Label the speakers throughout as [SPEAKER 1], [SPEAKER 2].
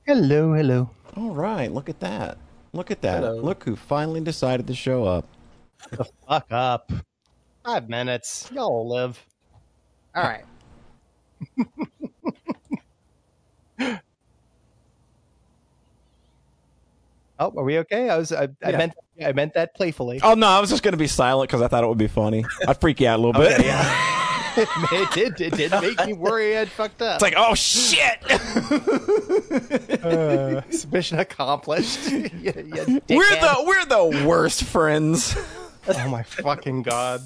[SPEAKER 1] Hello, hello.
[SPEAKER 2] All right, look at that. Look at that.
[SPEAKER 3] Hello.
[SPEAKER 2] Look who finally decided to show up.
[SPEAKER 1] The fuck up. 5 minutes. Y'all will live. All right. Oh, are we okay? I meant that playfully.
[SPEAKER 2] Oh, no, I was just going to be silent because I thought it would be funny. I'd freak you out a little bit.
[SPEAKER 1] Okay, yeah. It did make me worry I'd fucked up.
[SPEAKER 2] It's like, oh, shit.
[SPEAKER 1] Mission accomplished.
[SPEAKER 2] We're the worst friends.
[SPEAKER 1] Oh my fucking god.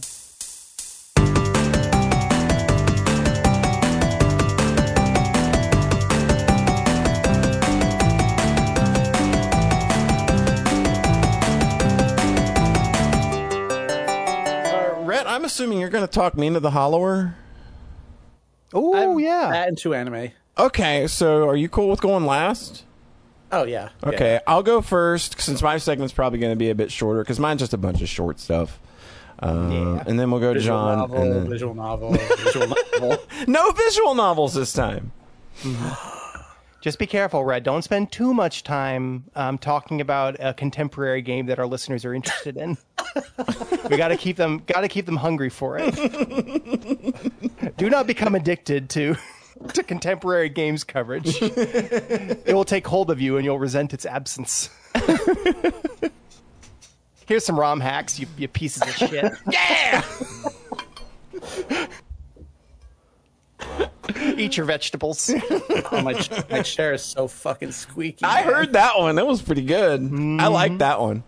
[SPEAKER 2] Rhett, I'm assuming you're going to talk me into the Hollower.
[SPEAKER 1] Oh yeah.
[SPEAKER 3] That into anime.
[SPEAKER 2] Okay, so are you cool with going last?
[SPEAKER 3] Oh yeah.
[SPEAKER 2] Okay,
[SPEAKER 3] Yeah.
[SPEAKER 2] I'll go first since my segment's probably going to be a bit shorter because mine's just a bunch of short stuff.
[SPEAKER 1] Yeah.
[SPEAKER 2] And then we'll go
[SPEAKER 3] Visual
[SPEAKER 2] John.
[SPEAKER 3] novel,
[SPEAKER 2] and then...
[SPEAKER 3] visual novel, visual novel.
[SPEAKER 2] No visual novels this time.
[SPEAKER 1] Just be careful, Red. Don't spend too much time talking about a contemporary game that our listeners are interested in. We got to keep them hungry for it. Do not become addicted to contemporary games coverage. It will take hold of you, and you'll resent its absence. Here's some ROM hacks, you pieces of shit.
[SPEAKER 2] Yeah!
[SPEAKER 1] Eat your vegetables.
[SPEAKER 3] Oh, my chair is so fucking squeaky.
[SPEAKER 2] I
[SPEAKER 3] man.
[SPEAKER 2] heard that one. That was pretty good. I like that one.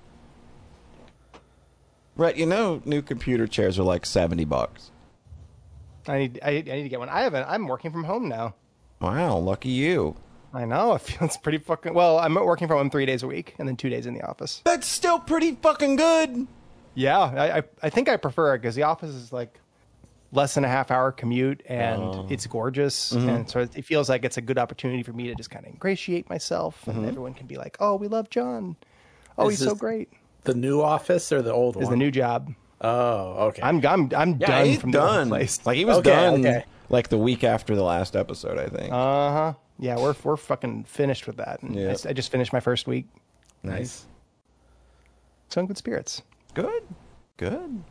[SPEAKER 2] Right, you know, new computer chairs are like $70.
[SPEAKER 1] I need to get one. I'm working from home now.
[SPEAKER 2] Wow, lucky you.
[SPEAKER 1] I know. It feels pretty fucking... Well, I'm working from home 3 days a week and then 2 days in the office.
[SPEAKER 2] That's still pretty fucking good.
[SPEAKER 1] Yeah, I think I prefer it because the office is like less than a half-hour commute and it's gorgeous. And so it feels like it's a good opportunity for me to just kind of ingratiate myself and everyone can be like, oh, we love John. Oh,
[SPEAKER 3] Is
[SPEAKER 1] he's so
[SPEAKER 3] this
[SPEAKER 1] great.
[SPEAKER 3] The new office or the old
[SPEAKER 1] Is
[SPEAKER 3] one?
[SPEAKER 1] the new job.
[SPEAKER 3] Oh, okay.
[SPEAKER 1] I'm done
[SPEAKER 2] He's
[SPEAKER 1] from the
[SPEAKER 2] done.
[SPEAKER 1] old place.
[SPEAKER 2] Like he was
[SPEAKER 3] Okay,
[SPEAKER 2] done
[SPEAKER 3] okay.
[SPEAKER 2] like the week after the last episode, I think.
[SPEAKER 1] Uh-huh. Yeah, we're fucking finished with that. And
[SPEAKER 2] Yeah.
[SPEAKER 1] I just finished my first week.
[SPEAKER 2] Nice.
[SPEAKER 1] So in good spirits.
[SPEAKER 2] Good. Good.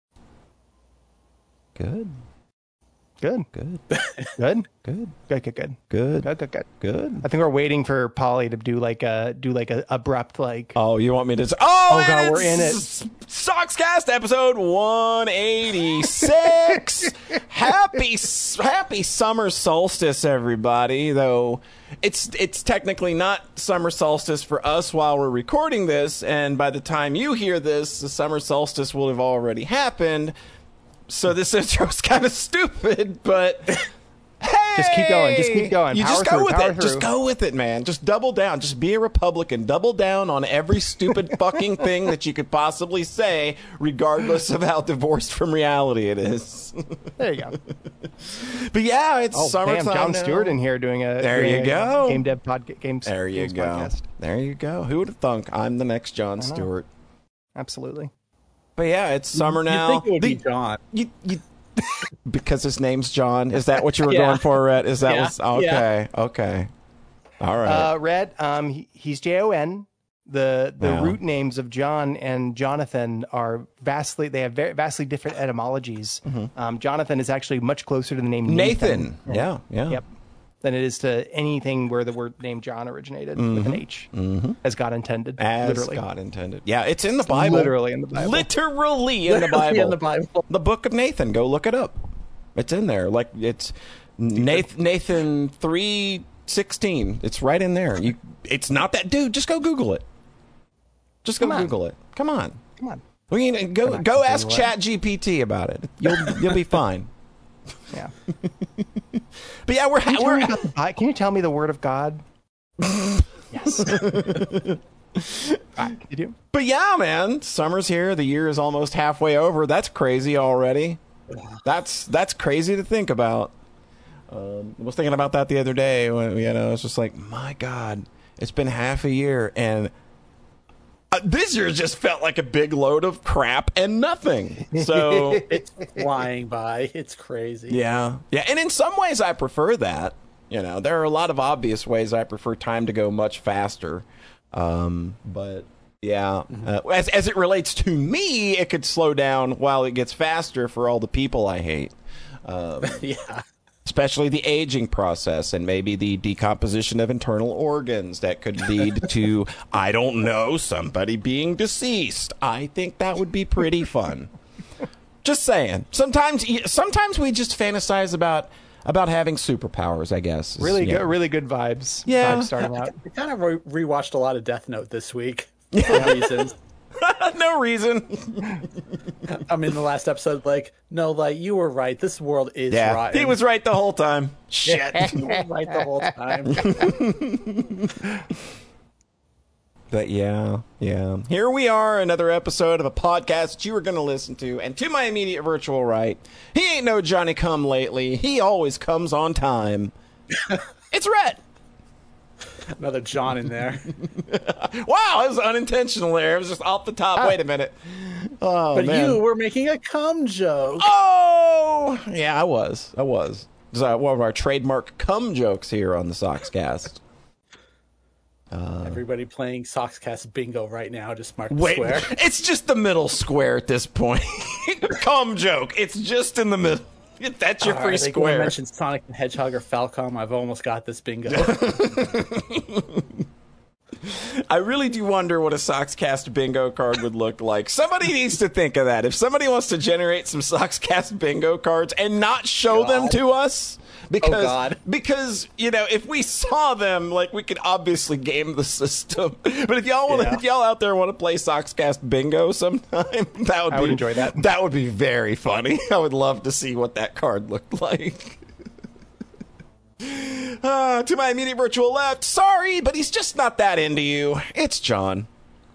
[SPEAKER 2] Good.
[SPEAKER 1] Good.
[SPEAKER 2] Good.
[SPEAKER 1] Good.
[SPEAKER 2] Good.
[SPEAKER 1] Good. Good. Good.
[SPEAKER 2] Good.
[SPEAKER 1] Good. Good. Good.
[SPEAKER 2] Good.
[SPEAKER 1] I think we're waiting for Polly to do like a abrupt like.
[SPEAKER 2] Oh, you want me to? Oh,
[SPEAKER 1] God,
[SPEAKER 2] and
[SPEAKER 1] we're in
[SPEAKER 2] it's Sockscast episode 186. happy summer solstice, everybody. Though it's technically not summer solstice for us while we're recording this, and by the time you hear this, the summer solstice will have already happened. So this intro's kind of stupid, but. Hey!
[SPEAKER 1] Just keep going. Just keep going.
[SPEAKER 2] You
[SPEAKER 1] Power
[SPEAKER 2] just go
[SPEAKER 1] through,
[SPEAKER 2] with
[SPEAKER 1] power
[SPEAKER 2] it. Just
[SPEAKER 1] through.
[SPEAKER 2] go with it, man. Just double down. Just be a Republican. Double down on every stupid fucking thing that you could possibly say, regardless of how divorced from reality it is.
[SPEAKER 1] There you go.
[SPEAKER 2] But yeah, it's
[SPEAKER 1] Oh,
[SPEAKER 2] summertime
[SPEAKER 1] damn, John
[SPEAKER 2] now.
[SPEAKER 1] Stewart in here doing a
[SPEAKER 2] There you go.
[SPEAKER 1] game dev podcast.
[SPEAKER 2] There you
[SPEAKER 1] games
[SPEAKER 2] go.
[SPEAKER 1] podcast.
[SPEAKER 2] There you go. Who would have thunk? I'm the next John Stewart.
[SPEAKER 1] Absolutely.
[SPEAKER 2] But yeah, it's summer now.
[SPEAKER 3] You think it would be John?
[SPEAKER 2] You because his name's John. Is that what you were
[SPEAKER 3] Yeah.
[SPEAKER 2] going for, Rhett? Is that
[SPEAKER 3] Yeah.
[SPEAKER 2] was okay?
[SPEAKER 3] Yeah.
[SPEAKER 2] Okay. All right.
[SPEAKER 1] Red. He's Jon. The
[SPEAKER 2] Wow.
[SPEAKER 1] root names of John and Jonathan are vastly different etymologies. Jonathan is actually much closer to the name
[SPEAKER 2] Nathan. Yeah.
[SPEAKER 1] Yep. Than it is to anything where the word name John originated with an H, as God intended.
[SPEAKER 2] As
[SPEAKER 1] literally.
[SPEAKER 2] God intended. Yeah, it's in the Bible.
[SPEAKER 1] Literally in the Bible.
[SPEAKER 2] Literally in the
[SPEAKER 3] Literally
[SPEAKER 2] Bible.
[SPEAKER 3] in the Bible.
[SPEAKER 2] The book of Nathan. Go look it up. It's in there. Like it's Nathan 3:16. It's right in there. It's not that dude. Just go Google it. Just go
[SPEAKER 1] Come on.
[SPEAKER 2] Google it. Come on.
[SPEAKER 1] Come on.
[SPEAKER 2] We can go ask ChatGPT about it. You'll be fine.
[SPEAKER 1] Yeah.
[SPEAKER 2] But yeah, we're
[SPEAKER 1] Can you tell me the word of God? Yes. Right, you do.
[SPEAKER 2] But yeah, man, summer's here. The year is almost halfway over. That's crazy already. That's crazy to think about. I was thinking about that the other day when it's just like, my God, it's been half a year, and this year just felt like a big load of crap and nothing. So
[SPEAKER 3] It's flying by. It's crazy.
[SPEAKER 2] yeah, and in some ways I prefer that. You know, there are a lot of obvious ways I prefer time to go much faster. But yeah, as it relates to me, it could slow down while it gets faster for all the people I hate.
[SPEAKER 3] Yeah.
[SPEAKER 2] Especially the aging process and maybe the decomposition of internal organs that could lead to, I don't know, somebody being deceased. I think that would be pretty fun. Just saying. Sometimes we just fantasize about having superpowers, I guess.
[SPEAKER 1] Really good vibes.
[SPEAKER 2] Yeah.
[SPEAKER 1] Vibes starting out.
[SPEAKER 3] I kind of rewatched a lot of Death Note this week for reasons.
[SPEAKER 2] No reason.
[SPEAKER 3] I'm in the last episode, like, no, like, you were right. This world is rotten.
[SPEAKER 2] He was right the whole time. Shit.
[SPEAKER 3] You were right the whole time.
[SPEAKER 2] But yeah. Here we are, another episode of a podcast you were going to listen to. And to my immediate virtual right, he ain't no Johnny come lately. He always comes on time. It's Rhett.
[SPEAKER 3] Another John in there.
[SPEAKER 2] Wow, it was unintentional there. It was just off the top. Wait a minute. Oh,
[SPEAKER 3] But
[SPEAKER 2] man.
[SPEAKER 3] you were making a cum joke.
[SPEAKER 2] Oh! Yeah, I was. This is one of our trademark cum jokes here on the Soxcast.
[SPEAKER 3] Everybody playing Soxcast bingo right now. Just mark the
[SPEAKER 2] Wait,
[SPEAKER 3] square.
[SPEAKER 2] it's just the middle square at this point. Cum joke. It's just in the middle. That's your free square.
[SPEAKER 3] I mentioned Sonic the Hedgehog or Falcom. I've almost got this bingo.
[SPEAKER 2] I really do wonder what a Soxcast bingo card would look like. Somebody needs to think of that. If somebody wants to generate some Soxcast bingo cards and not show them to us, because you know, if we saw them, like, we could obviously game the system. But if y'all if y'all out there want to play Soxcast bingo sometime, I would
[SPEAKER 1] enjoy that.
[SPEAKER 2] That would be very funny. I would love to see what that card looked like. To my immediate virtual left, sorry, but he's just not that into you. It's John.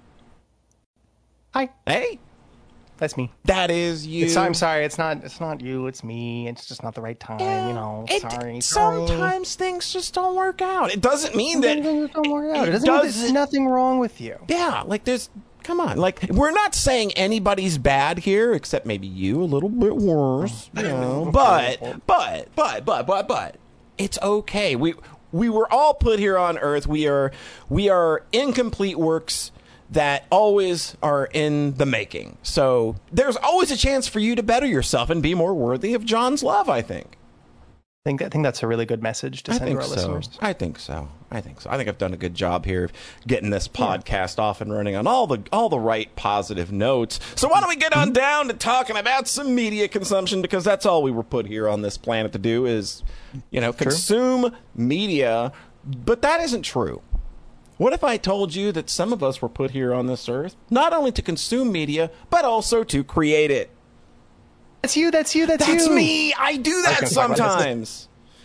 [SPEAKER 1] Hi.
[SPEAKER 2] Hey,
[SPEAKER 1] That's me.
[SPEAKER 2] that is you.
[SPEAKER 1] I'm sorry. It's not you. It's me. It's just not the right time. You know. Sorry.
[SPEAKER 2] Sometimes things just don't work out. It doesn't mean that
[SPEAKER 1] Things don't work out. It doesn't mean there's nothing wrong with you.
[SPEAKER 2] Yeah, like come on, like, we're not saying anybody's bad here, except maybe you a little bit worse. You know, but it's okay. We were all put here on Earth. We are incomplete works that always are in the making. So there's always a chance for you to better yourself and be more worthy of John's love, I think.
[SPEAKER 1] I think that's a really good message to send to our listeners.
[SPEAKER 2] I think so. I think I've done a good job here of getting this podcast off and running on all the right positive notes. So why don't we get on down to talking about some media consumption, because that's all we were put here on this planet to do is, you know, consume media. But that isn't true. What if I told you that some of us were put here on this earth not only to consume media, but also to create it?
[SPEAKER 1] That's you. That's
[SPEAKER 2] Me. I do that sometimes.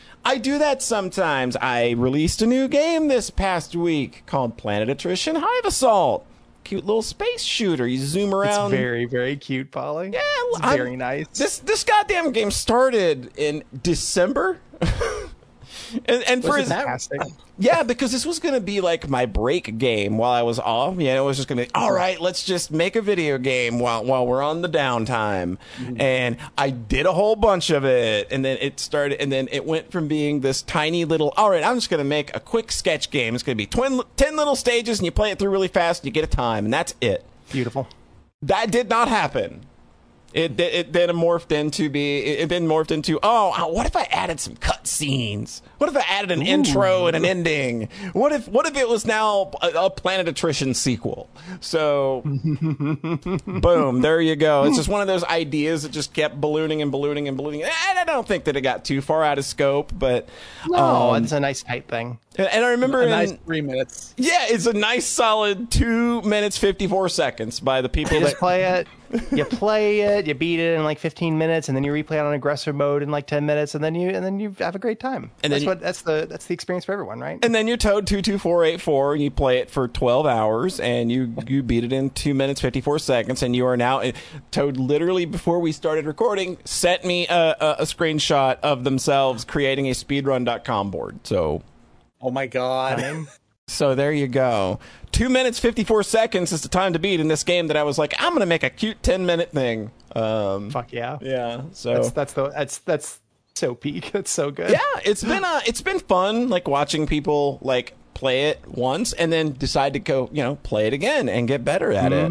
[SPEAKER 2] I released a new game this past week called Planet Attrition Hive Assault. Cute little space shooter. You zoom around.
[SPEAKER 1] It's very, very cute, Polly.
[SPEAKER 2] Yeah,
[SPEAKER 1] it's very nice.
[SPEAKER 2] This goddamn game started in December. and for his,
[SPEAKER 1] fantastic.
[SPEAKER 2] Yeah, because this was going to be like my break game while I was off. You know, it was just going to be, all right, let's just make a video game while we're on the downtime. Mm-hmm. And I did a whole bunch of it. And then it started, and then it went from being this tiny little, all right, I'm just going to make a quick sketch game. It's going to be 10 little stages, and you play it through really fast, and you get a time, and that's it.
[SPEAKER 1] Beautiful.
[SPEAKER 2] That did not happen. It then morphed into, oh, what if I added some cutscenes? What if I added an intro and an ending? What if it was now a Planet Attrition sequel? So, boom, there you go. It's just one of those ideas that just kept ballooning and ballooning and ballooning. And I don't think that it got too far out of scope, but
[SPEAKER 1] no, it's a nice tight thing.
[SPEAKER 2] And I remember
[SPEAKER 3] a nice 3 minutes.
[SPEAKER 2] Yeah, it's a nice solid 2 minutes 54 seconds by the people that
[SPEAKER 1] play it. You play it, you beat it in like 15 minutes, and then you replay it on aggressor mode in like 10 minutes, and then you have a great time. And that's the experience for everyone, right?
[SPEAKER 2] And then you're Toad 22484, and you play it for 12 hours, and you beat it in 2 minutes 54 seconds, and you are now Toad. Literally before we started recording, sent me a screenshot of themselves creating a speedrun.com board. So,
[SPEAKER 3] oh my god.
[SPEAKER 2] So there you go. 2 minutes 54 seconds is the time to beat in this game that I was like, I'm gonna make a cute 10-minute thing.
[SPEAKER 1] Fuck yeah.
[SPEAKER 2] Yeah. So
[SPEAKER 1] that's So peak. That's so good.
[SPEAKER 2] Yeah, it's been fun, like watching people like play it once and then decide to go, play it again and get better at it.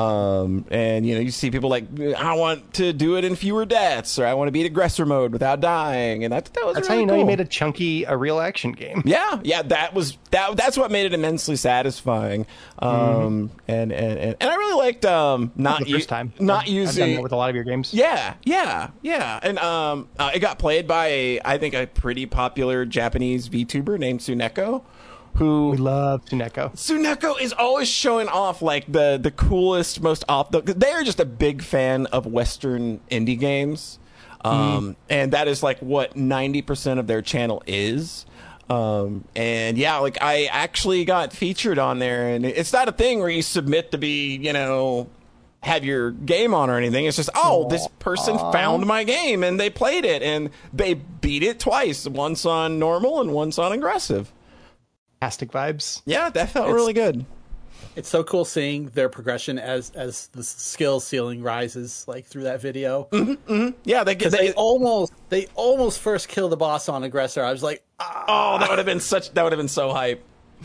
[SPEAKER 2] And you see people like, I want to do it in fewer deaths, or I want to beat aggressor mode without dying, and that's really
[SPEAKER 1] how you know
[SPEAKER 2] cool.
[SPEAKER 1] you made a real action game.
[SPEAKER 2] Yeah, that's what made it immensely satisfying. And I really liked not
[SPEAKER 1] the first time
[SPEAKER 2] not
[SPEAKER 1] I've
[SPEAKER 2] using
[SPEAKER 1] done that with a lot of your games.
[SPEAKER 2] Yeah. And it got played by I think a pretty popular Japanese VTuber named Tsuneko, who
[SPEAKER 1] We love Tsuneko.
[SPEAKER 2] Tsuneko is always showing off like the coolest, most they're just a big fan of Western indie games. And that is like what 90% of their channel is. And yeah, like I actually got featured on there, and it's not a thing where you submit to be, have your game on or anything. It's just, this person found my game and they played it and they beat it twice, once on normal and once on aggressive.
[SPEAKER 1] Fantastic vibes.
[SPEAKER 2] Yeah, that felt really good.
[SPEAKER 3] It's so cool seeing their progression as the skill ceiling rises, like through that video.
[SPEAKER 2] Yeah,
[SPEAKER 3] they almost first kill the boss on aggressor. I was like,
[SPEAKER 2] that would have been so hype.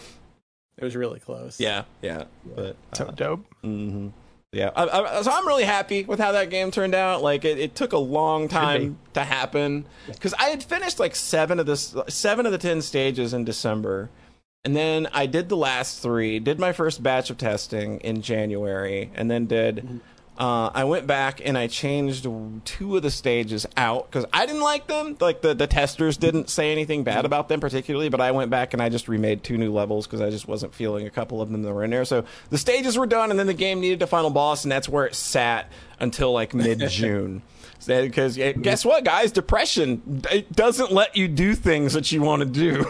[SPEAKER 3] It was really close.
[SPEAKER 2] Yeah. But
[SPEAKER 1] So dope.
[SPEAKER 2] yeah, so I'm really happy with how that game turned out. Like it took a long time to happen because I had finished like 7 of the 10 stages in December. And then I did the last 3, did my first batch of testing in January, and then I went back and I changed 2 of the stages out because I didn't like them. Like the testers didn't say anything bad about them particularly, but I went back and I just remade 2 new levels because I just wasn't feeling a couple of them that were in there. So the stages were done, and then the game needed a final boss, and that's where it sat until like mid-June. Because guess what, guys? Depression, it doesn't let you do things that you want to do.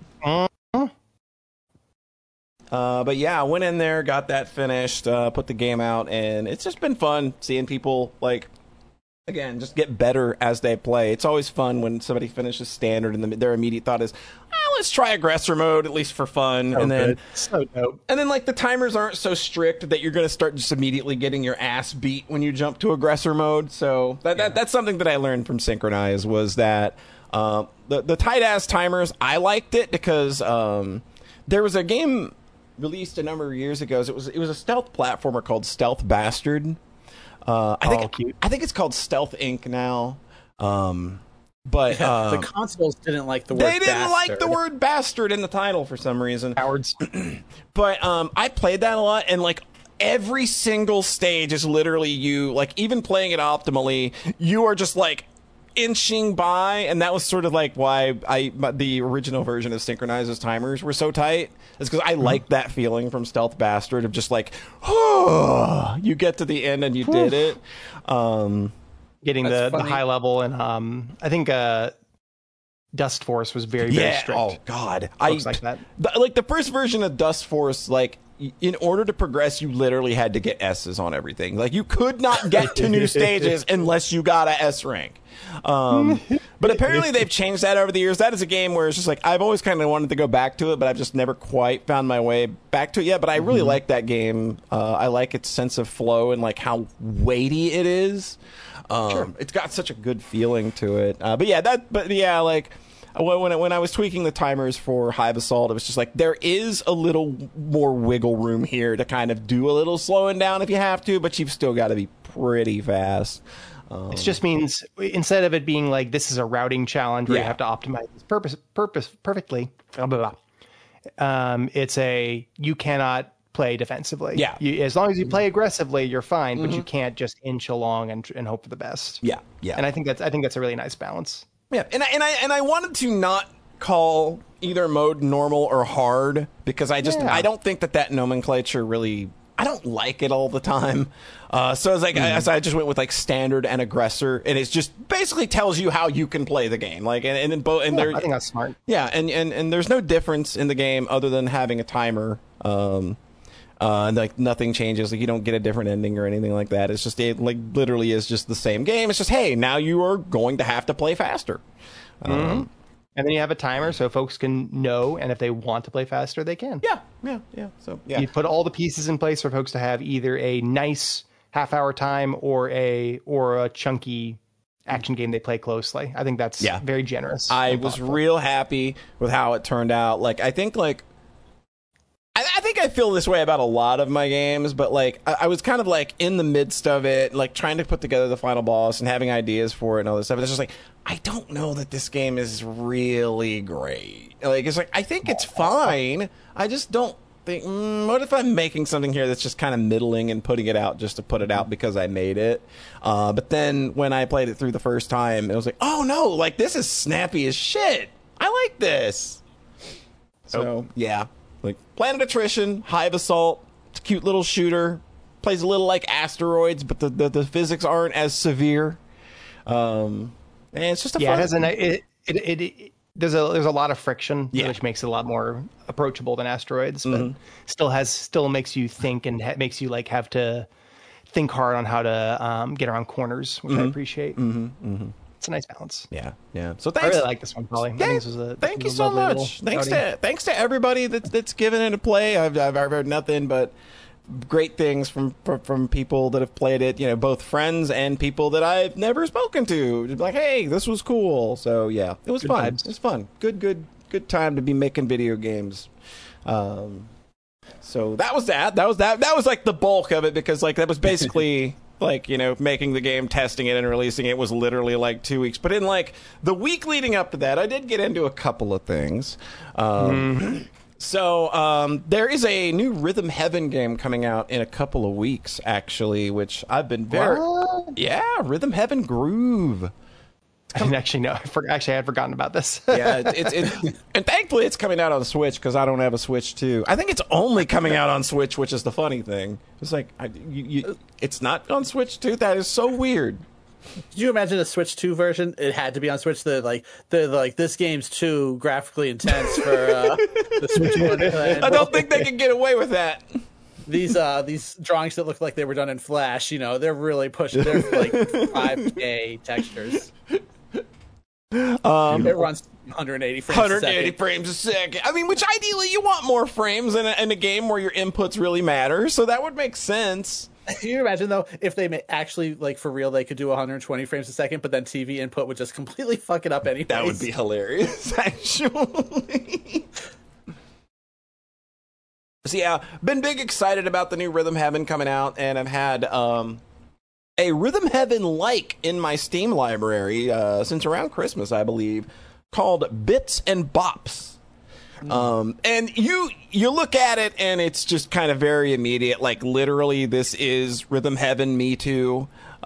[SPEAKER 2] But yeah, I went in there, got that finished, put the game out, and it's just been fun seeing people, like, again, just get better as they play. It's always fun when somebody finishes standard and their immediate thought is, let's try aggressor mode, at least for fun.
[SPEAKER 1] So dope.
[SPEAKER 2] And then, like, the timers aren't so strict that you're going to start just immediately getting your ass beat when you jump to aggressor mode. So that's something that I learned from Synchronize was that the tight-ass timers, I liked it because there was a game released a number of years ago. It was a stealth platformer called Stealth Bastard. I think it's called Stealth Inc. now. But
[SPEAKER 3] the consoles didn't like the word
[SPEAKER 2] they didn't
[SPEAKER 3] bastard.
[SPEAKER 2] like the word bastard in the title for some reason.
[SPEAKER 1] Cowards.
[SPEAKER 2] But I played that a lot, and like every single stage is literally you, like even playing it optimally, you are just like inching by, and that was sort of like why the original version of Synchronizer's timers were so tight. It's because I liked that feeling from Stealth Bastard of just like, you get to the end and you did it.
[SPEAKER 1] Getting the high level, and I think Dust Force was very strict.
[SPEAKER 2] Oh God,
[SPEAKER 1] Looks like that.
[SPEAKER 2] Like the first version of Dust Force, like in order to progress, you literally had to get S's on everything. Like you could not get to new stages unless you got a S rank. But apparently they've changed that over the years. That is a game where it's just like I've always kind of wanted to go back to it, but I've just never quite found my way back to it yet. But I really like that game. I like its sense of flow and like how weighty it is. It's got such a good feeling to it. Like when I was tweaking the timers for Hive Assault, it was just like there is a little more wiggle room here to kind of do a little slowing down if you have to, but you've still got to be pretty fast.
[SPEAKER 1] It just means instead of it being like this is a routing challenge where you have to optimize this purpose perfectly, blah, blah, blah. It's you cannot play defensively.
[SPEAKER 2] Yeah.
[SPEAKER 1] As long as you play aggressively, you're fine, but you can't just inch along and hope for the best.
[SPEAKER 2] Yeah.
[SPEAKER 1] And I think that's a really nice balance.
[SPEAKER 2] Yeah, and I wanted to not call either mode normal or hard because I don't think that nomenclature really. I don't like it all the time. So I was like, I just went with like standard and aggressor, and it just basically tells you how you can play the game. Like, I think
[SPEAKER 1] that's smart.
[SPEAKER 2] Yeah, and there's no difference in the game other than having a timer. And like nothing changes. Like you don't get a different ending or anything like that. It's just it like literally is just the same game. It's just hey, now you are going to have to play faster.
[SPEAKER 1] And then you have a timer so folks can know, and if they want to play faster, they can.
[SPEAKER 2] Yeah. So
[SPEAKER 1] you put all the pieces in place for folks to have either a nice half-hour time or a chunky action game they play closely. I think that's very generous.
[SPEAKER 2] I was real happy with how it turned out. Like, I think I feel this way about a lot of my games, but like I was kind of like in the midst of it, like trying to put together the final boss and having ideas for it and all this stuff. And it's just like, I don't know that this game is really great. Like, it's like, I think it's fine. I just don't think, what if I'm making something here that's just kind of middling and putting it out just to put it out because I made it? But then when I played it through the first time, it was like, oh no, like this is snappy as shit. I like this. So, yeah. Like, Planet Attrition, Hive Assault, it's a cute little shooter. Plays a little like Asteroids, but the physics aren't as severe. And it's just a fun...
[SPEAKER 1] there's a lot of friction, which makes it a lot more approachable than Asteroids, but still makes you think and makes you like have to think hard on how to get around corners, which I appreciate. It's a nice balance.
[SPEAKER 2] Yeah. So thanks.
[SPEAKER 1] I really like this one, Polly.
[SPEAKER 2] Yeah, thank you so much. Thanks to everybody that's given it a play. I've heard nothing but great things from people that have played it. You know, both friends and people that I've never spoken to. Just like, hey, this was cool. So yeah, it was fun. It was fun. Good time to be making video games. So that was that. That was like the bulk of it, because like that was basically. Like, you know, making the game, testing it, and releasing it was literally like 2 weeks. But in like the week leading up to that, I did get into a couple of things. So there is a new Rhythm Heaven game coming out in a couple of weeks, actually, which I've been Rhythm Heaven Groove.
[SPEAKER 1] I didn't actually know. I had forgotten about this.
[SPEAKER 2] Yeah, and thankfully it's coming out on Switch, because I don't have a Switch too. I think it's only coming out on Switch, which is the funny thing. It's like it's not on Switch too. That is so weird.
[SPEAKER 3] Did you imagine a Switch 2 version? It had to be on Switch. This game's too graphically intense for the Switch 1.
[SPEAKER 2] I don't think they can get away with that.
[SPEAKER 3] These drawings that look like they were done in Flash, you know, they're really pushing. They're like 5K textures. It runs 180
[SPEAKER 2] frames a second. I mean, which ideally you want more frames in a game where your inputs really matter, so that would make sense.
[SPEAKER 3] Can you imagine, though, if they actually, like, for real, they could do 120 frames a second, but then TV input would just completely fuck it up anyway?
[SPEAKER 2] That would be hilarious, actually. So yeah, been big excited about the new Rhythm Heaven coming out, and I've had a Rhythm Heaven-like in my Steam library since around Christmas, I believe, called Bits and Bops. And you look at it, and it's just kind of very immediate. Like, literally, this is Rhythm Heaven Me Too.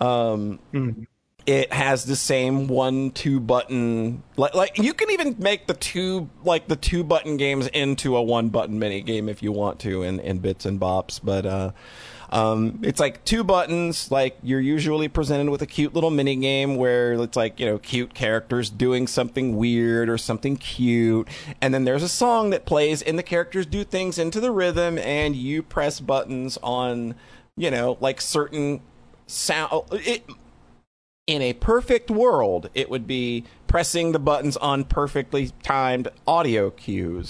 [SPEAKER 2] It has the same 1-2 button. Like you can even make the 2 button games into a 1 button mini game if you want to in Bits and Bops. But it's like 2 buttons. Like, you're usually presented with a cute little mini game where it's like, you know, cute characters doing something weird or something cute, and then there's a song that plays, and the characters do things into the rhythm, and you press buttons on, you know, like certain sound. In a perfect world, it would be pressing the buttons on perfectly timed audio cues,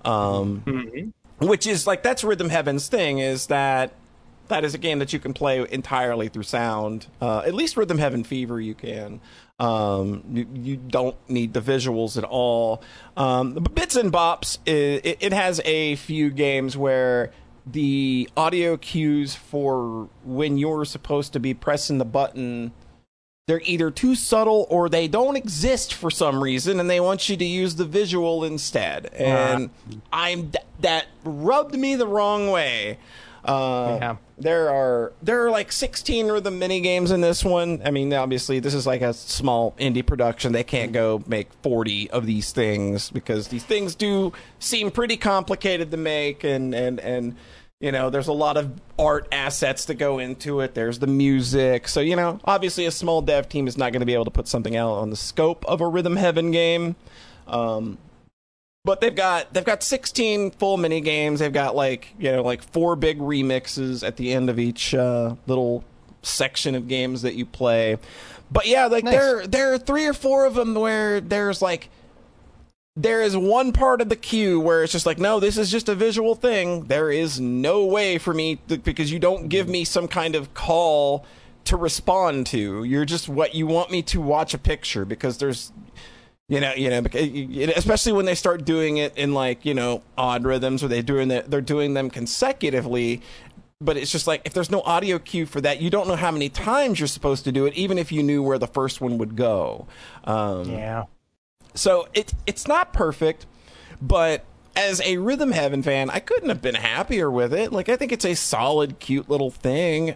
[SPEAKER 2] which is like, that's Rhythm Heaven's thing, is that is a game that you can play entirely through sound. At least Rhythm Heaven Fever you can. You don't need the visuals at all. But Bits and Bops, it has a few games where the audio cues for when you're supposed to be pressing the button, they're either too subtle or they don't exist for some reason, and they want you to use the visual instead. And that rubbed me the wrong way. There are like 16 rhythm mini games in this one. I mean, obviously this is like a small indie production. They can't go make 40 of these things, because these things do seem pretty complicated to make, and you know, there's a lot of art assets to go into it. There's the music. So, you know, obviously a small dev team is not going to be able to put something out on the scope of a Rhythm Heaven game. But they've got 16 full mini games. They've got like 4 big remixes at the end of each little section of games that you play. But yeah, like nice. There are 3 or 4 of them where there is one part of the queue where it's just like, no, this is just a visual thing. There is no way for me because you don't give me some kind of call to respond to. You're just what you want me to watch a picture, because there's, especially when they start doing it in like, odd rhythms, or they're doing them consecutively. But it's just like, if there's no audio cue for that, you don't know how many times you're supposed to do it, even if you knew where the first one would go.
[SPEAKER 1] Yeah.
[SPEAKER 2] So it's not perfect, but as a Rhythm Heaven fan, I couldn't have been happier with it. Like, I think it's a solid, cute little thing.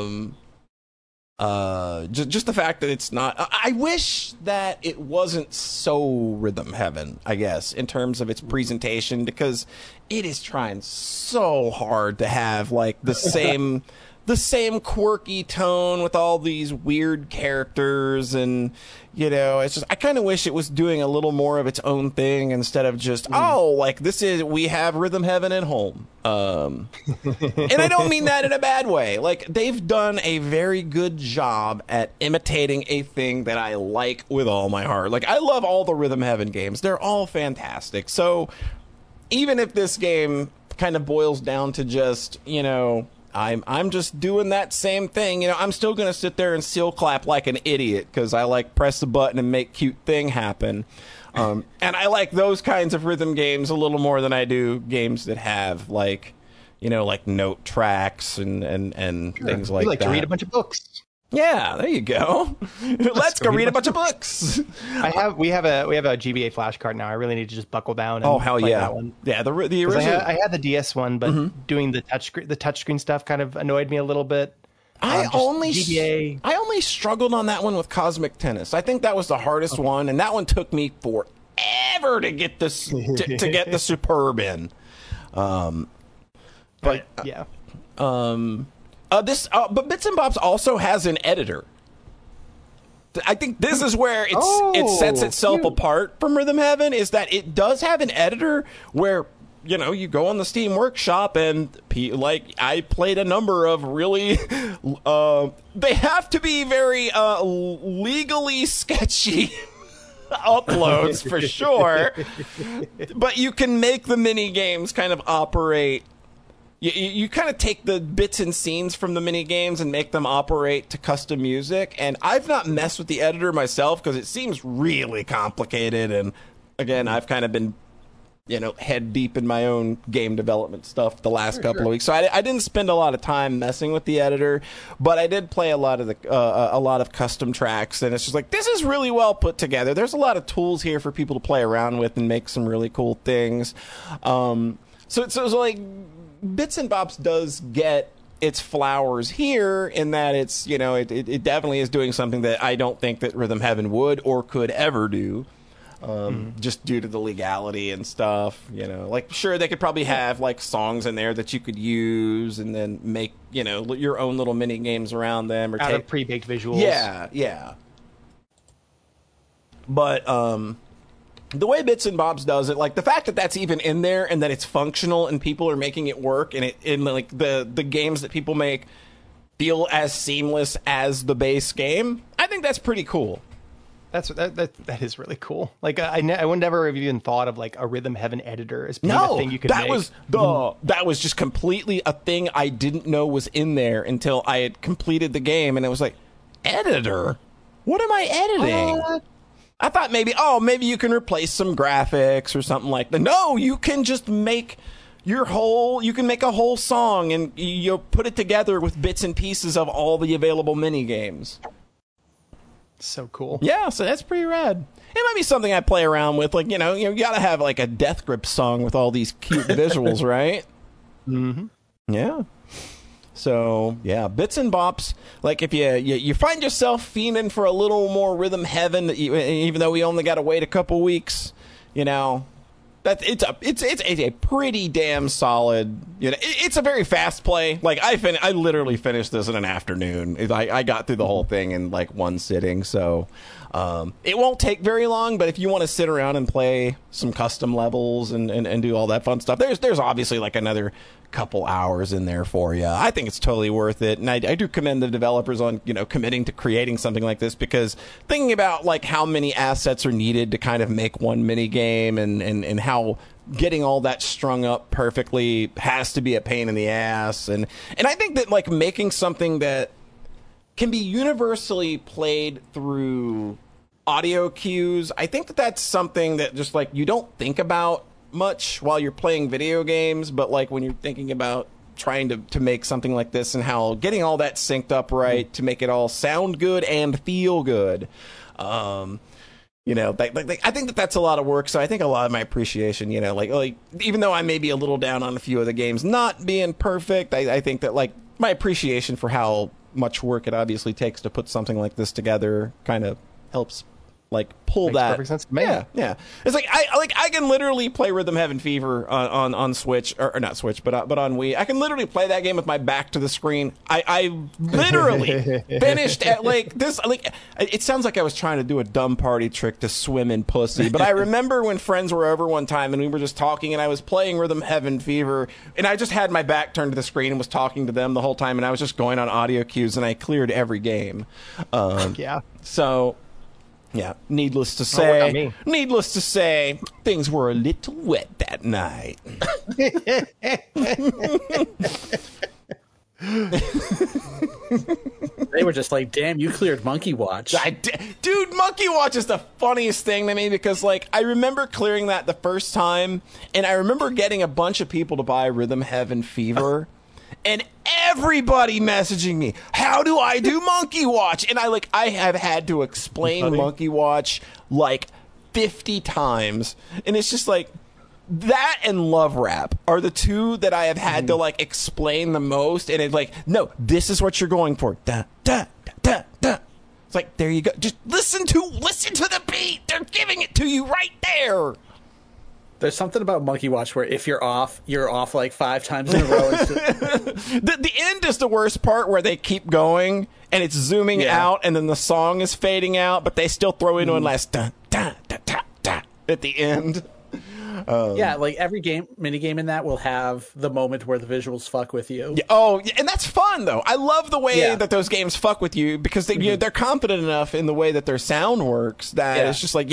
[SPEAKER 2] Just the fact that it's not. I wish that it wasn't so Rhythm Heaven, I guess, in terms of its presentation, because it is trying so hard to have like the same quirky tone with all these weird characters, and it's just, I kind of wish it was doing a little more of its own thing instead of just we have Rhythm Heaven at home. And I don't mean that in a bad way. Like, they've done a very good job at imitating a thing that I like with all my heart. Like, I love all the Rhythm Heaven games. They're all fantastic. So even if this game kind of boils down to just, I'm just doing that same thing, I'm still going to sit there and seal clap like an idiot, because I like press the button and make cute thing happen. And I like those kinds of rhythm games a little more than I do games that have like, like note tracks and things like that.
[SPEAKER 1] You like to read a bunch of books.
[SPEAKER 2] Yeah, there you go. Let's go read a bunch of books.
[SPEAKER 1] We have a GBA flash card now. I really need to just buckle down. And
[SPEAKER 2] hell
[SPEAKER 1] play
[SPEAKER 2] yeah,
[SPEAKER 1] that one.
[SPEAKER 2] Yeah. The original.
[SPEAKER 1] I had the DS one, but doing the touchscreen stuff kind of annoyed me a little bit.
[SPEAKER 2] I only struggled on that one with Cosmic Tennis. I think that was the hardest one, and that one took me forever to get this to get the Superb in. But
[SPEAKER 1] yeah.
[SPEAKER 2] But Bits and Bobs also has an editor. I think this is where it sets itself apart from Rhythm Heaven, is that it does have an editor where, you go on the Steam Workshop, and like, I played a number of really, they have to be very legally sketchy uploads for sure. But you can make the mini games kind of operate. You kind of take the bits and scenes from the mini games and make them operate to custom music. And I've not messed with the editor myself because it seems really complicated. And again, I've kind of been, head deep in my own game development stuff the last couple of weeks. So I didn't spend a lot of time messing with the editor, but I did play a lot of custom tracks. And it's just like, this is really well put together. There's a lot of tools here for people to play around with and make some really cool things. So it's like, Bits and Bobs does get its flowers here in that it's, it definitely is doing something that I don't think that Rhythm Heaven would or could ever do, just due to the legality and stuff, Like, sure, they could probably have, like, songs in there that you could use and then make, your own little mini games around them. Or
[SPEAKER 1] out of pre-baked visuals.
[SPEAKER 2] Yeah. But, the way Bits and Bobs does it, like the fact that that's even in there and that it's functional and people are making it work, and like the games that people make feel as seamless as the base game, I think that's pretty cool.
[SPEAKER 1] That is really cool. Like, I would never have even thought of like a Rhythm Heaven editor as being a thing you could make.
[SPEAKER 2] That was just completely a thing I didn't know was in there until I had completed the game, and it was like, editor? What am I editing? I thought maybe you can replace some graphics or something like that. No, you can just make you can make a whole song and you put it together with bits and pieces of all the available mini games.
[SPEAKER 1] So cool.
[SPEAKER 2] Yeah, so that's pretty rad. It might be something I play around with, like, you got to have like a Death Grip song with all these cute visuals, right?
[SPEAKER 1] Mm-hmm.
[SPEAKER 2] Yeah. So, yeah, Bits and Bops, like, if you find yourself fiending for a little more Rhythm Heaven, even though we only got to wait a couple weeks, it's a pretty damn solid, it's a very fast play. Like, I literally finished this in an afternoon. I got through the whole thing in, like, one sitting, so it won't take very long, but if you want to sit around and play some custom levels and do all that fun stuff, there's obviously, like, another couple hours in there for you. I think it's totally worth it, and I do commend the developers on committing to creating something like this, because thinking about like how many assets are needed to kind of make one mini game and how getting all that strung up perfectly has to be a pain in the ass, and I think that like making something that can be universally played through audio cues. I think that that's something that just like you don't think about much while you're playing video games, but like when you're thinking about trying to make something like this and how getting all that synced up right to make it all sound good and feel good. You know, I think that that's a lot of work. So I think a lot of my appreciation, you know, like even though I may be a little down on a few of the games not being perfect, I think that like my appreciation for how much work it obviously takes to put something like this together kind of helps like pull
[SPEAKER 1] Makes
[SPEAKER 2] that
[SPEAKER 1] perfect sense to me.
[SPEAKER 2] yeah. It's like I can literally play Rhythm Heaven Fever on Switch or not Switch, but on Wii. I can literally play that game with my back to the screen. I literally finished at like this. Like it sounds like I was trying to do a dumb party trick to swim in pussy, but I remember when friends were over one time and we were just talking, and I was playing Rhythm Heaven Fever, and I just had my back turned to the screen and was talking to them the whole time, and I was just going on audio cues, and I cleared every game.
[SPEAKER 1] Yeah.
[SPEAKER 2] So. Yeah, needless to say, things were a little wet that night.
[SPEAKER 3] They were just like, damn, you cleared Monkey Watch.
[SPEAKER 2] Dude, Monkey Watch is the funniest thing to me because, like, I remember clearing that the first time, and I remember getting a bunch of people to buy Rhythm Heaven Fever. And everybody messaging me, how do I do Monkey Watch? And I have had to explain Monkey Watch like 50 times. And it's just like, that and Love Rap are the two that I have had to like explain the most. And it's like, no, this is what you're going for. Da, da, da, da. It's like, there you go. Just listen to the beat. They're giving it to you right there.
[SPEAKER 3] There's something about Monkey Watch where if you're off like 5 times in a row.
[SPEAKER 2] The end is the worst part where they keep going and it's zooming out and then the song is fading out, but they still throw in one last da, da, da, da, da, at the end.
[SPEAKER 3] Yeah, like every mini game in that will have the moment where the visuals fuck with you.
[SPEAKER 2] Yeah, and that's fun though. I love the way that those games fuck with you because they're confident enough in the way that their sound works that it's just like,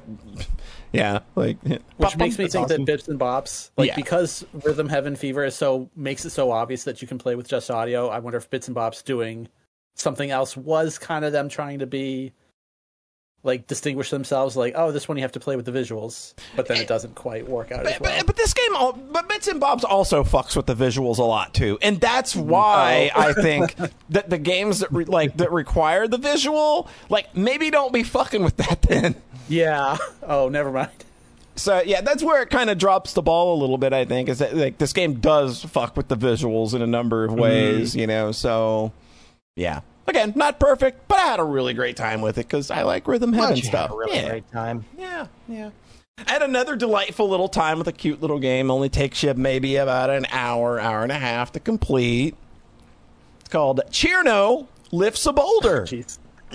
[SPEAKER 3] which makes me think that Bits and Bops, because Rhythm Heaven Fever makes it so obvious that you can play with just audio. I wonder if Bits and Bops doing something else was kind of them trying to be like distinguish themselves. Like, oh, this one you have to play with the visuals, but then it doesn't quite work out as well.
[SPEAKER 2] But this game, Bits and Bobs also fucks with the visuals a lot too, and that's why I think that the games that that require the visual, like maybe don't be fucking with that then.
[SPEAKER 3] Yeah. Oh, never mind.
[SPEAKER 2] So yeah, that's where it kind of drops the ball a little bit. I think is that like this game does fuck with the visuals in a number of ways, you know. So yeah, again, not perfect, but I had a really great time with it because I like Rhythm Heaven stuff.
[SPEAKER 1] Really great time.
[SPEAKER 2] Yeah. I had another delightful little time with a cute little game. Only takes you maybe about an hour and a half to complete. It's called Cherno Lifts a Boulder.
[SPEAKER 3] Jeez.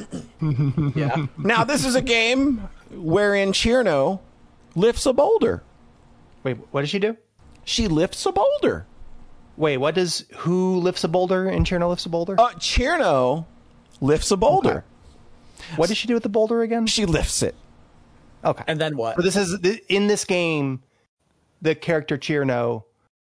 [SPEAKER 2] Yeah. Now this is a game wherein Cherno lifts a boulder.
[SPEAKER 1] Wait, what does she do?
[SPEAKER 2] She lifts a boulder.
[SPEAKER 1] Wait, who lifts a boulder in Cherno lifts a boulder?
[SPEAKER 2] Cherno lifts a boulder.
[SPEAKER 1] Okay. What does she do with the boulder again?
[SPEAKER 2] She lifts it.
[SPEAKER 3] Okay. And then what?
[SPEAKER 1] So this is in this game, the character Cherno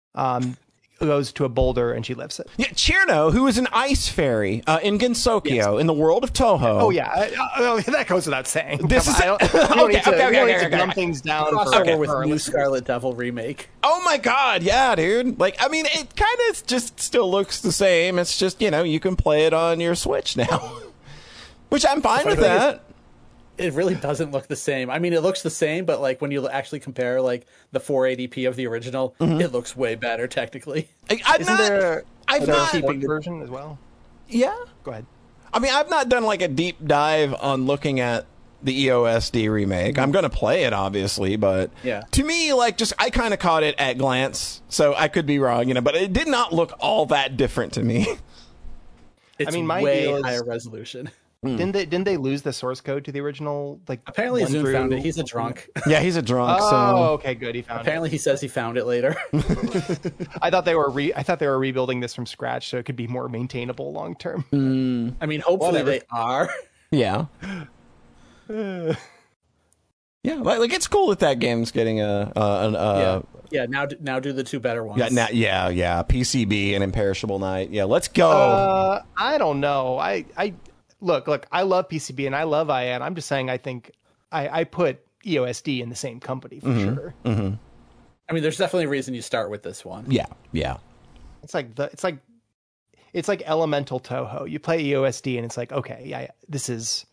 [SPEAKER 1] goes to a boulder and she lifts it.
[SPEAKER 2] Yeah, Cherno, who is an ice fairy in Gensokyo in the world of Toho.
[SPEAKER 1] Oh yeah, that goes without saying.
[SPEAKER 2] This is
[SPEAKER 1] you don't need to dumb things down
[SPEAKER 3] crossover with New Scarlet Devil remake.
[SPEAKER 2] Oh my god, yeah, dude. Like, I mean, it kind of just still looks the same. It's just, you know, you can play it on your Switch now, which I'm fine with that.
[SPEAKER 3] It really doesn't look the same. I mean, it looks the same, but like when you actually compare like the 480p of the original, it looks way better technically.
[SPEAKER 1] Isn't there a keeping version as well?
[SPEAKER 2] Yeah.
[SPEAKER 1] Go ahead.
[SPEAKER 2] I mean, I've not done like a deep dive on looking at the EOSD remake. I'm going to play it, obviously, but to me, like, just I kind of caught it at glance, so I could be wrong, you know, but it did not look all that different to me.
[SPEAKER 3] It's way higher resolution.
[SPEAKER 1] Didn't they lose the source code to the original? Like,
[SPEAKER 3] apparently Zoom found it. He's a drunk.
[SPEAKER 2] Yeah, he's a drunk.
[SPEAKER 1] Okay, good. He found
[SPEAKER 3] apparently he says he found it later.
[SPEAKER 1] I thought they were rebuilding this from scratch so it could be more maintainable long term.
[SPEAKER 3] I mean, hopefully they are.
[SPEAKER 2] Yeah. Yeah, like it's cool that game's getting a
[SPEAKER 3] Yeah, now do the two better ones.
[SPEAKER 2] Yeah. PCB and Imperishable Night. Yeah, let's go.
[SPEAKER 1] I don't know. I look. I love PCB and I love IN. I'm just saying. I think I put EOSD in the same company for sure.
[SPEAKER 2] Mm-hmm.
[SPEAKER 3] I mean, there's definitely a reason you start with this one.
[SPEAKER 2] Yeah.
[SPEAKER 1] It's like Elemental Toho. You play EOSD and it's like, okay, yeah, this is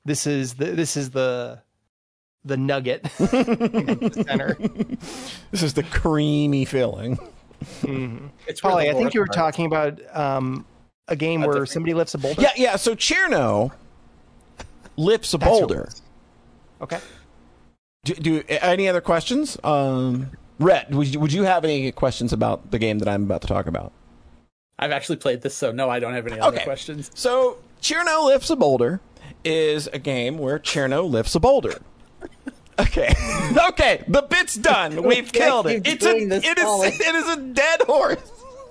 [SPEAKER 1] the nugget in the center.
[SPEAKER 2] This is the creamy filling.
[SPEAKER 1] Mm-hmm. It's Polly, I think you were talking about a game where somebody lifts a boulder.
[SPEAKER 2] Yeah. So Cherno lifts a boulder.
[SPEAKER 1] Okay.
[SPEAKER 2] Do any other questions? Rhett, would you have any questions about the game that I'm about to talk about?
[SPEAKER 3] I've actually played this, so no, I don't have any other questions.
[SPEAKER 2] So Cherno Lifts a Boulder is a game where Cherno lifts a boulder. Okay, the bit's done. We've killed it. It is a dead horse.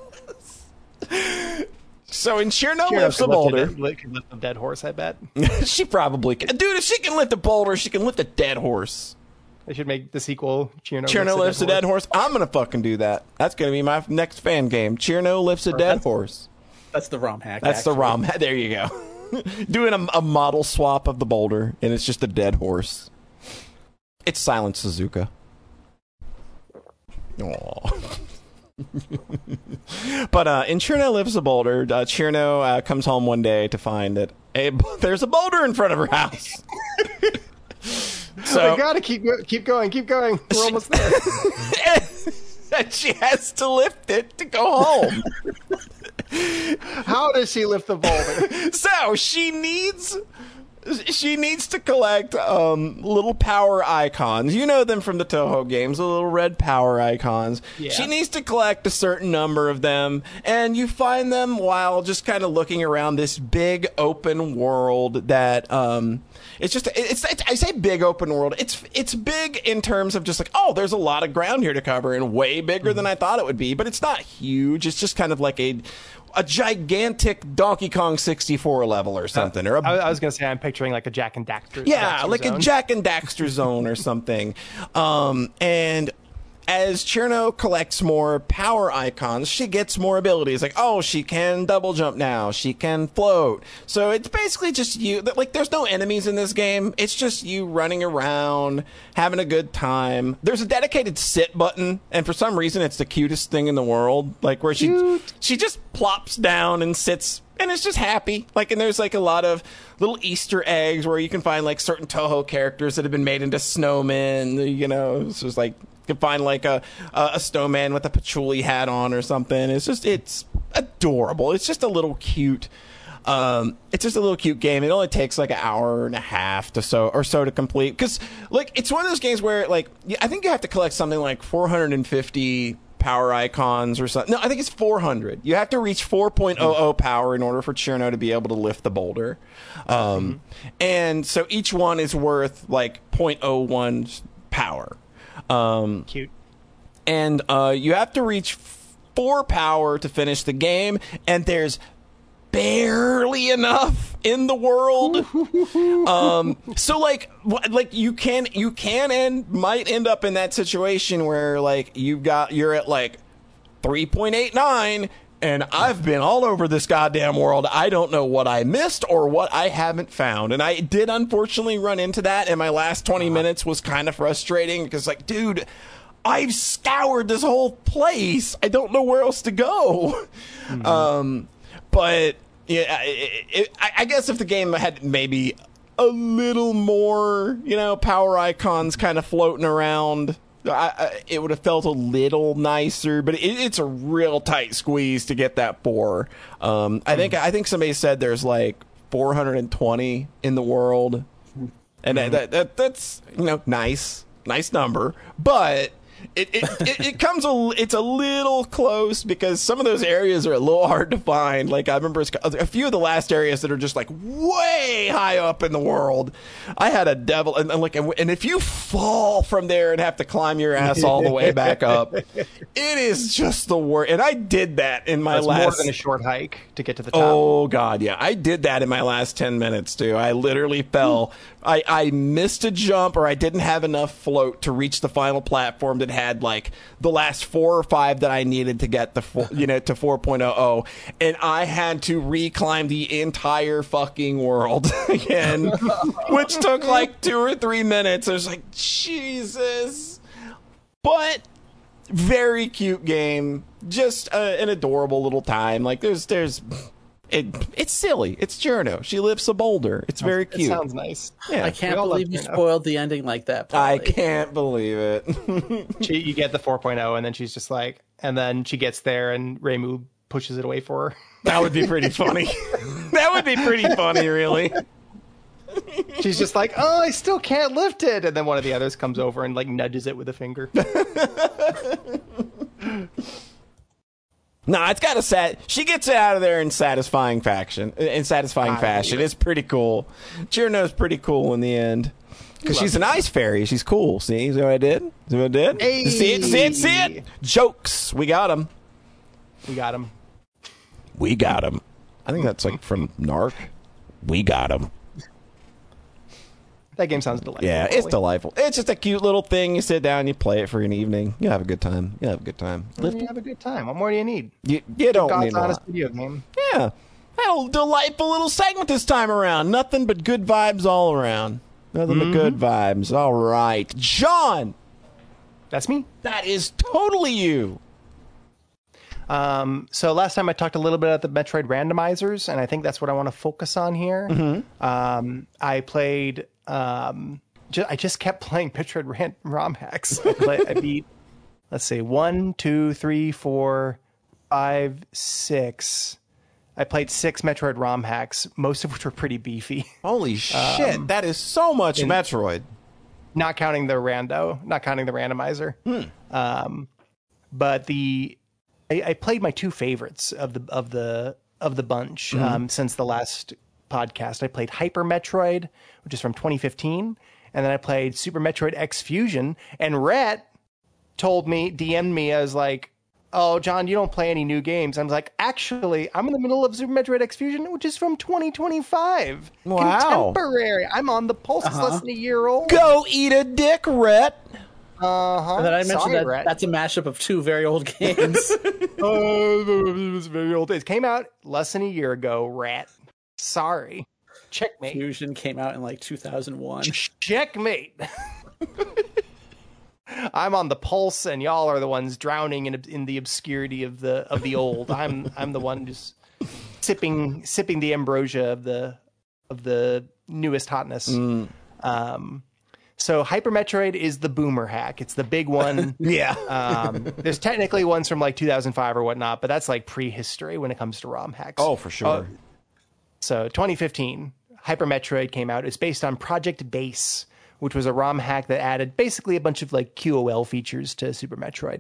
[SPEAKER 2] So in Cherno Lifts a Boulder,
[SPEAKER 1] can lift a dead horse. I bet
[SPEAKER 2] she probably can. Dude, if she can lift a boulder, she can lift a dead horse.
[SPEAKER 1] They should make the sequel.
[SPEAKER 2] Cherno Lifts a Dead Horse. I'm gonna fucking do that. That's gonna be my next fan game. Cherno Lifts a Dead Horse.
[SPEAKER 3] That's the ROM hack.
[SPEAKER 2] That's the ROM hack. There you go. Doing a model swap of the boulder, and it's just a dead horse. It's Silent Suzuka. Aww. But in Cherno Lifts a Boulder, Cherno comes home one day to find that there's a boulder in front of her house.
[SPEAKER 1] So we gotta keep going. We're almost there.
[SPEAKER 2] And she has to lift it to go home.
[SPEAKER 1] How does she lift the boulder?
[SPEAKER 2] So she needs to collect little power icons. You know them from the Toho games, the little red power icons. Yeah. She needs to collect a certain number of them, and you find them while just kind of looking around this big open world that it's I say big open world. It's big in terms of just like, oh, there's a lot of ground here to cover and way bigger than I thought it would be, but it's not huge. It's just kind of like a gigantic Donkey Kong 64 level or something.
[SPEAKER 1] I was going to say I'm picturing like a Jak and Daxter.
[SPEAKER 2] Yeah, like
[SPEAKER 1] zone.
[SPEAKER 2] A Jak and Daxter zone or something. And as Cherno collects more power icons, she gets more abilities. Like, oh, she can double jump now. She can float. So it's basically just you. Like, there's no enemies in this game. It's just you running around, having a good time. There's a dedicated sit button, and for some reason, it's the cutest thing in the world. Like, where she just plops down and sits, and it's just happy. Like, and there's like a lot of little Easter eggs where you can find like certain Toho characters that have been made into snowmen. You know, so it's like, you can find like a snowman with a patchouli hat on or something. It's adorable. It's just a little cute. It's just a little cute game. It only takes like an hour and a half to complete. Because like it's one of those games where like I think you have to collect something like 450 power icons or something. No, I think it's 400. You have to reach 4.00 power in order for Cherno to be able to lift the boulder. And so each one is worth like 0.01 power.
[SPEAKER 1] Cute.
[SPEAKER 2] And you have to reach 4 power to finish the game, and there's barely enough in the world. So like you can and might end up in that situation where like you're at like 3.89, and I've been all over this goddamn world. I don't know what I missed or what I haven't found. And I did unfortunately run into that, and my last 20 minutes was kind of frustrating because like, dude, I've scoured this whole place. I don't know where else to go. But yeah, I guess if the game had maybe a little more, power icons kind of floating around, it would have felt a little nicer, but it's a real tight squeeze to get that 4. I think somebody said there's like 420 in the world, and that's nice number, but it comes it's a little close because some of those areas are a little hard to find. Like I remember a few of the last areas that are just like way high up in the world. I had a devil and if you fall from there and have to climb your ass all the way back up, it is just the worst. And I did that in my last
[SPEAKER 1] more than a short hike to get to the top.
[SPEAKER 2] Oh god, yeah. I did that in my last 10 minutes too. I literally fell. I missed a jump, or I didn't have enough float to reach the final platform that that had like the last 4 or 5 that I needed to get to 4.00, and I had to reclimb the entire fucking world again, which took like 2 or 3 minutes. I was like, Jesus. But very cute game, just an adorable little time. Like it's silly. It's Cherno. She lifts a boulder. It's very cute.
[SPEAKER 1] It sounds nice.
[SPEAKER 3] Yeah, I can't believe you spoiled the ending like that, Polly.
[SPEAKER 2] I can't believe it.
[SPEAKER 1] You get the 4.0, and then she's just like, and then she gets there, and Reimu pushes it away for her.
[SPEAKER 2] That would be pretty funny. That would be pretty funny, really.
[SPEAKER 1] She's just like, oh, I still can't lift it, and then one of the others comes over and like nudges it with a finger.
[SPEAKER 2] No, it's got a she gets it out of there in satisfying fashion. It's pretty cool. Cherno's pretty cool in the end. Because she's an ice fairy. She's cool. See what I did?
[SPEAKER 1] Hey.
[SPEAKER 2] See it? Jokes. We got him. I think that's like from Narc. We got him.
[SPEAKER 1] That game sounds delightful.
[SPEAKER 2] Yeah, it's delightful. It's just a cute little thing. You sit down, you play it for an evening. You have a good time.
[SPEAKER 1] You have a good time. What more do you need?
[SPEAKER 2] You don't
[SPEAKER 1] God's
[SPEAKER 2] need a
[SPEAKER 1] honest
[SPEAKER 2] lot.
[SPEAKER 1] video game.
[SPEAKER 2] Yeah. A delightful little segment this time around. Nothing but good vibes all around. Nothing but good vibes. All right. John!
[SPEAKER 1] That's me.
[SPEAKER 2] That is totally you.
[SPEAKER 1] So last time I talked a little bit about the Metroid randomizers, and I think that's what I want to focus on here.
[SPEAKER 2] Mm-hmm.
[SPEAKER 1] I played... I just kept playing Metroid ROM hacks. I beat, let's see, 1, 2, 3, 4, 5, 6. I played 6 Metroid ROM hacks, most of which were pretty beefy.
[SPEAKER 2] Holy shit, that is so much Metroid.
[SPEAKER 1] Not counting the randomizer. But I played my 2 favorites of the bunch since the last podcast. I played Hyper Metroid, which is from 2015, and then I played Super Metroid X Fusion. And Rhett DM'd me, I was like, oh, John, you don't play any new games. I was like, actually, I'm in the middle of Super Metroid X Fusion, which is from 2025.
[SPEAKER 2] Wow.
[SPEAKER 1] Contemporary. I'm on the pulse. It's less than a year old.
[SPEAKER 2] Go eat a dick, Rhett.
[SPEAKER 3] And then I mentioned that's a mashup of 2 very old games.
[SPEAKER 1] It was very old. It came out less than a year ago, Rat. Sorry. Checkmate.
[SPEAKER 3] Fusion came out in like 2001.
[SPEAKER 1] Checkmate. I'm on the pulse, and y'all are the ones drowning in the obscurity of the old. I'm the one just sipping the ambrosia of the newest hotness. So Hyper Metroid is the boomer hack. It's the big one.
[SPEAKER 2] Yeah.
[SPEAKER 1] There's technically ones from like 2005 or whatnot, but that's like prehistory when it comes to ROM hacks.
[SPEAKER 2] Oh, for sure.
[SPEAKER 1] So 2015, Hyper Metroid came out. It's based on Project Base, which was a ROM hack that added basically a bunch of like QOL features to Super Metroid.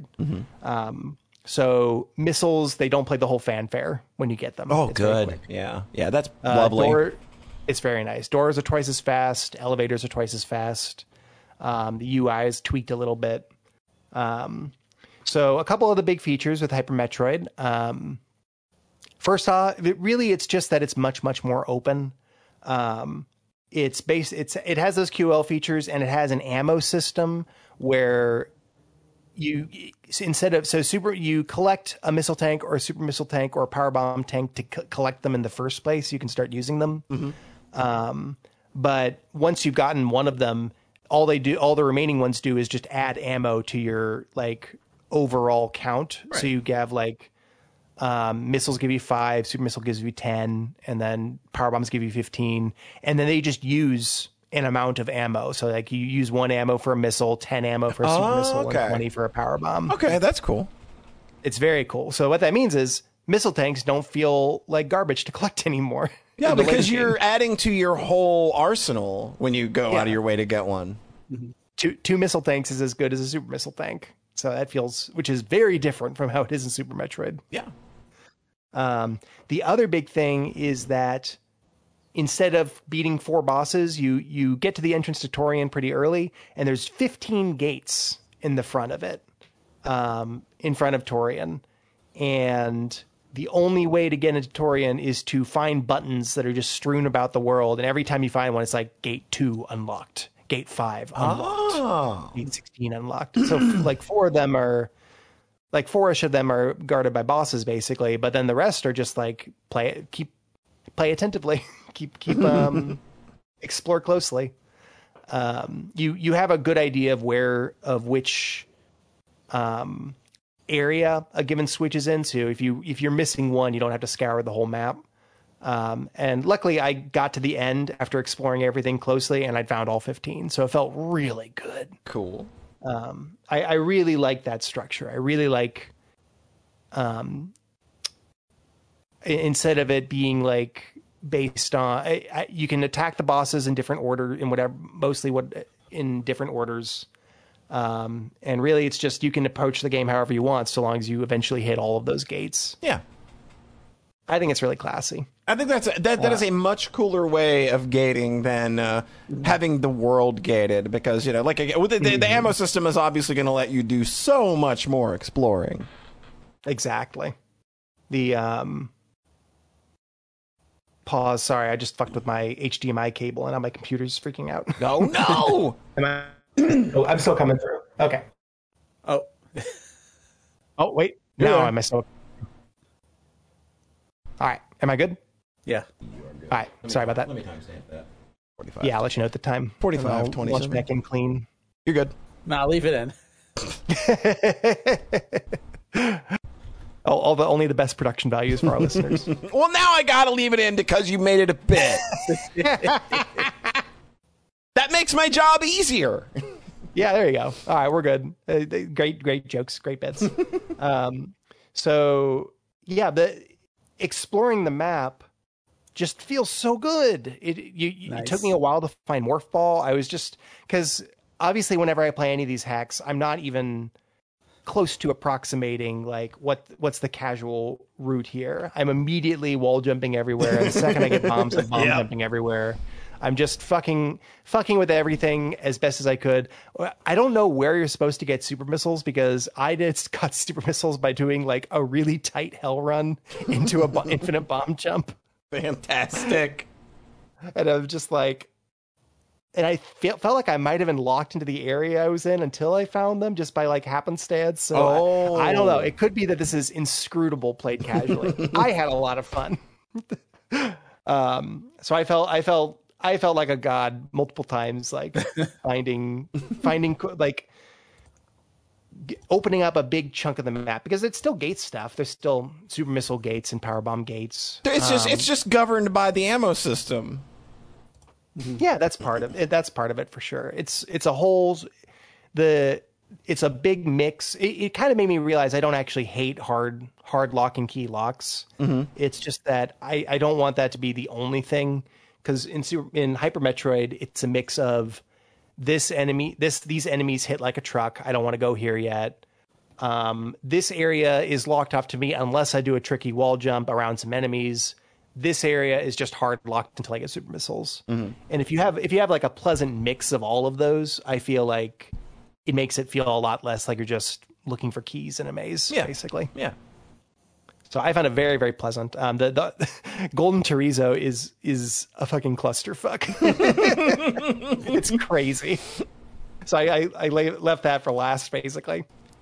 [SPEAKER 1] So missiles, they don't play the whole fanfare when you get them.
[SPEAKER 2] Oh,
[SPEAKER 1] it's
[SPEAKER 2] good. Yeah, that's lovely.
[SPEAKER 1] It's very nice. Doors are twice as fast. Elevators are twice as fast. The UI is tweaked a little bit. So a couple of the big features with Hyper Metroid. First off, it's just that it's much, much more open. It has those QL features, and it has an ammo system where you collect a missile tank or a super missile tank or a power bomb tank to collect them in the first place. You can start using them. But once you've gotten one of them, all the remaining ones do is just add ammo to your like overall count. Right. So you have like missiles give you 5, super missile gives you 10, and then power bombs give you 15, and then they just use an amount of ammo. So like you use 1 ammo for a missile, 10 ammo for a super missile, and 20 for a power bomb.
[SPEAKER 2] Okay, that's cool.
[SPEAKER 1] It's very cool. So what that means is missile tanks don't feel like garbage to collect anymore.
[SPEAKER 2] Yeah, because you're adding to your whole arsenal when you go out of your way to get one.
[SPEAKER 1] Two missile tanks is as good as a super missile tank. So that feels, which is very different from how it is in Super Metroid.
[SPEAKER 2] Yeah.
[SPEAKER 1] The other big thing is that instead of beating 4 bosses, you get to the entrance to Torian pretty early, and there's 15 gates in the front of it, in front of Torian. And the only way to get into Torian is to find buttons that are just strewn about the world. And every time you find one, it's like gate 2 unlocked, Gate 5 unlocked.
[SPEAKER 2] Oh.
[SPEAKER 1] Gate 16 unlocked. So like 4-ish of them are guarded by bosses basically, but then the rest are just like play attentively, keep explore closely. You have a good idea of which area a given switch is in. So if you're missing one, you don't have to scour the whole map. And luckily I got to the end after exploring everything closely and I'd found all 15. So it felt really good.
[SPEAKER 2] Cool.
[SPEAKER 1] I really like that structure. I really like, instead of it being like based on, you can attack the bosses in different order in different orders. And really it's just, you can approach the game however you want, so long as you eventually hit all of those gates.
[SPEAKER 2] Yeah.
[SPEAKER 1] I think it's really classy.
[SPEAKER 2] I think that is a much cooler way of gating than having the world gated, because like the ammo system is obviously going to let you do so much more exploring.
[SPEAKER 1] Exactly. The pause. Sorry, I just fucked with my HDMI cable and now my computer's freaking out.
[SPEAKER 2] No.
[SPEAKER 1] I'm still coming through. Okay. Oh wait. No, I messed up. All right. Am I good?
[SPEAKER 3] Yeah.
[SPEAKER 1] All right. Sorry about that.
[SPEAKER 2] Let me timestamp that.
[SPEAKER 1] 45. Yeah, I'll let you know at the time.
[SPEAKER 2] 45, 27.
[SPEAKER 1] Launch back in clean.
[SPEAKER 2] You're good.
[SPEAKER 3] Nah, leave it in.
[SPEAKER 1] Only the best production values for our listeners.
[SPEAKER 2] Well, now I gotta leave it in because you made it a bit. That makes my job easier.
[SPEAKER 1] Yeah, there you go. All right, we're good. Great jokes, great bits. So yeah, exploring the map just feels so good. It took me a while to find Morph Ball. I was just, because obviously whenever I play any of these hacks, I'm not even close to approximating like what's the casual route here. I'm immediately wall jumping everywhere, and the second I get bombs, I'm bomb jumping everywhere. I'm just fucking with everything as best as I could. I don't know where you're supposed to get super missiles, because I got super missiles by doing like a really tight hell run into a infinite bomb jump.
[SPEAKER 2] Fantastic.
[SPEAKER 1] And I'm just like, and I felt like I might have been locked into the area I was in until I found them just by like happenstance. So I don't know. It could be that this is inscrutable played casually. I had a lot of fun. So I felt like a god multiple times, like finding like opening up a big chunk of the map, because it's still gate stuff. There's still super missile gates and power bomb gates.
[SPEAKER 2] It's just governed by the ammo system.
[SPEAKER 1] Yeah, that's part of it. That's part of it for sure. It's a whole, it's a big mix. It kind of made me realize I don't actually hate hard lock and key locks. Mm-hmm. It's just that I don't want that to be the only thing, because in Hyper Metroid, it's a mix of these enemies hit like a truck. I don't want to go here yet. This area is locked off to me unless I do a tricky wall jump around some enemies. This area is just hard locked until I get super missiles. Mm-hmm. And if you have like a pleasant mix of all of those, I feel like it makes it feel a lot less like you're just looking for keys in a maze, basically.
[SPEAKER 2] Yeah.
[SPEAKER 1] So I found it very, very pleasant. The Golden Chorizo is a fucking clusterfuck. It's crazy. So I left that for last, basically.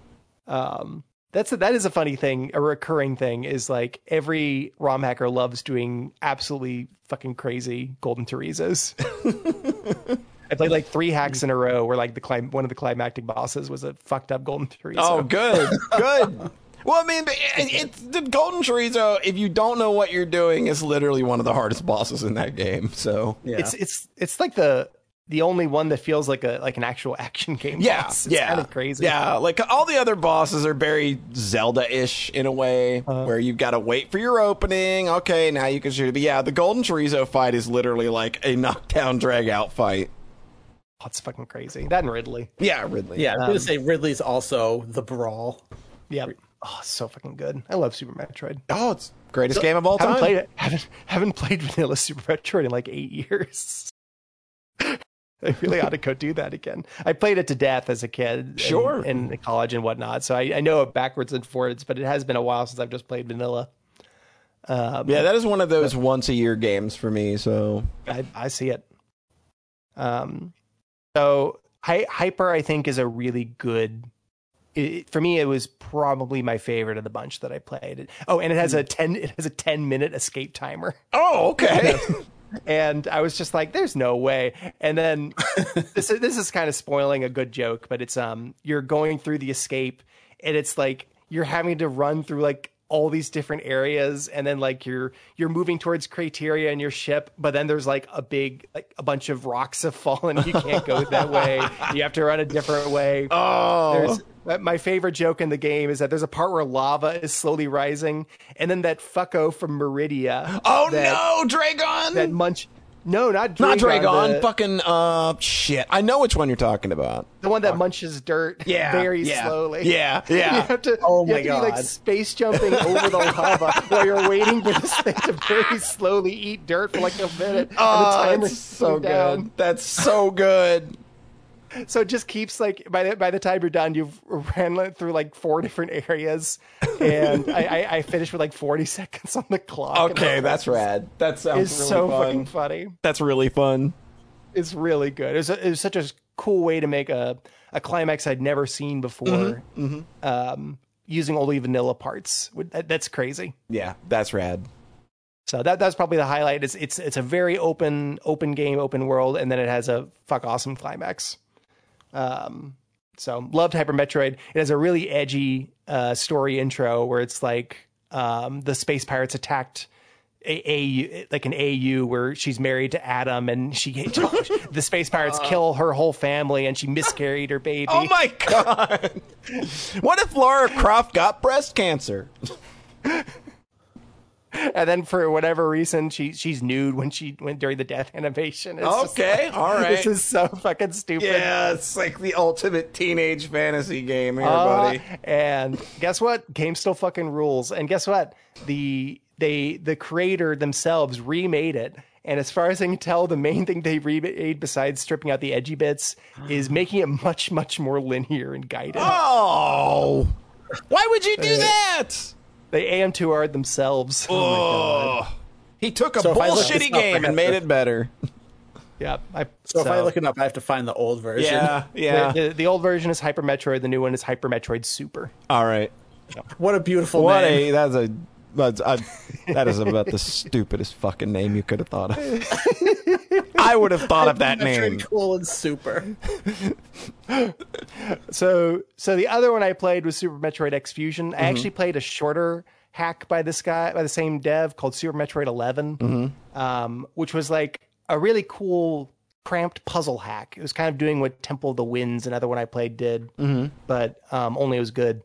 [SPEAKER 1] That is a funny thing, a recurring thing, is like every ROM hacker loves doing absolutely fucking crazy Golden Chorizos. I played like 3 hacks in a row where like one of the climactic bosses was a fucked up Golden Chorizo.
[SPEAKER 2] Oh, good. Well, I mean, it's the Golden Chorizo, if you don't know what you're doing, is literally one of the hardest bosses in that game. So
[SPEAKER 1] yeah. It's like the only one that feels like an actual action game boss. It's kind of crazy.
[SPEAKER 2] Yeah, like all the other bosses are very Zelda-ish in a way, where you've got to wait for your opening. Okay, now you can shoot it. But yeah, the Golden Chorizo fight is literally like a knockdown, drag-out fight.
[SPEAKER 1] Oh, it's fucking crazy. That and Ridley.
[SPEAKER 2] Yeah, Ridley.
[SPEAKER 3] Yeah, I was going to say Ridley's also the brawl.
[SPEAKER 1] Yeah. Oh, it's so fucking good. I love Super Metroid.
[SPEAKER 2] Oh, it's greatest game of all time.
[SPEAKER 1] Haven't played vanilla Super Metroid in like 8 years. I really ought to go do that again. I played it to death as a kid, in college and whatnot. So I know it backwards and forwards, but it has been a while since I've just played vanilla.
[SPEAKER 2] Yeah, that is one of those once a year games for me. So
[SPEAKER 1] I see it. So Hyper, I think, is a really good. For me, it was probably my favorite of the bunch that I played. Oh, and it has a 10-minute escape timer.
[SPEAKER 2] Oh, okay.
[SPEAKER 1] And I was just like, "There's no way." And then this is kind of spoiling a good joke, but it's you're going through the escape, and it's like you're having to run through like all these different areas, and then like you're moving towards Crateria in your ship, but then there's like a bunch of rocks have fallen. You can't go that way. You have to run a different way.
[SPEAKER 2] Oh.
[SPEAKER 1] My favorite joke in the game is that there's a part where lava is slowly rising, and then that fucko from Meridia.
[SPEAKER 2] Oh no, Dragon!
[SPEAKER 1] That munch. No, not Dragon.
[SPEAKER 2] Not Dragon. Fucking shit. I know which one you're talking about.
[SPEAKER 1] The one that munches dirt very slowly.
[SPEAKER 2] Yeah.
[SPEAKER 1] You have to,
[SPEAKER 3] oh my
[SPEAKER 1] you
[SPEAKER 3] god!
[SPEAKER 1] Be like space jumping over the lava while you're waiting for this thing to very slowly eat dirt for like a minute.
[SPEAKER 2] Oh,
[SPEAKER 1] and the
[SPEAKER 2] that's so good. That's so good.
[SPEAKER 1] So it just keeps like by the time you're done, you've ran through like 4 different areas, and I finished with like 40 seconds on the clock.
[SPEAKER 2] Okay, that's rad. That sounds
[SPEAKER 1] it's
[SPEAKER 2] really
[SPEAKER 1] so
[SPEAKER 2] fun.
[SPEAKER 1] fucking funny.
[SPEAKER 2] That's really fun.
[SPEAKER 1] It's really good. It was such a cool way to make a climax I'd never seen before. Using only vanilla parts. That's crazy.
[SPEAKER 2] Yeah, that's rad.
[SPEAKER 1] So that's probably the highlight. It's a very open game, open world, and then it has a fuck awesome climax. So loved Hyper Metroid. It has a really edgy story intro where it's like the space pirates attacked an AU where she's married to Adam, and the space pirates kill her whole family, and she miscarried her baby.
[SPEAKER 2] Oh my god! What if Lara Croft got breast cancer?
[SPEAKER 1] And then for whatever reason, she's nude when she went during the death animation. It's
[SPEAKER 2] okay, all right.
[SPEAKER 1] This is so fucking stupid.
[SPEAKER 2] Yeah, it's like the ultimate teenage fantasy game here, buddy.
[SPEAKER 1] And guess what? Game still fucking rules. And guess what? The creator themselves remade it. And as far as I can tell, the main thing they remade, besides stripping out the edgy bits, is making it much, much more linear and guided.
[SPEAKER 2] Oh! Why would you do that?
[SPEAKER 1] They AM2R'd themselves.
[SPEAKER 2] Oh my god. He took a bullshitty game and made it better.
[SPEAKER 1] Yeah.
[SPEAKER 3] If I look it up, I have to find the old version.
[SPEAKER 2] Yeah.
[SPEAKER 1] The old version is Hyper Metroid. The new one is Hyper Metroid Super.
[SPEAKER 2] All right.
[SPEAKER 3] What a beautiful name.
[SPEAKER 2] That is about the stupidest fucking name you could have thought of. I would have thought of that name.
[SPEAKER 3] Cool and Super.
[SPEAKER 1] So the other one I played was Super Metroid X Fusion. I actually played a shorter hack by this guy, by the same dev, called Super Metroid 11, which was like a really cool cramped puzzle hack. It was kind of doing what Temple of the Winds, another one I played, did, but only it was good.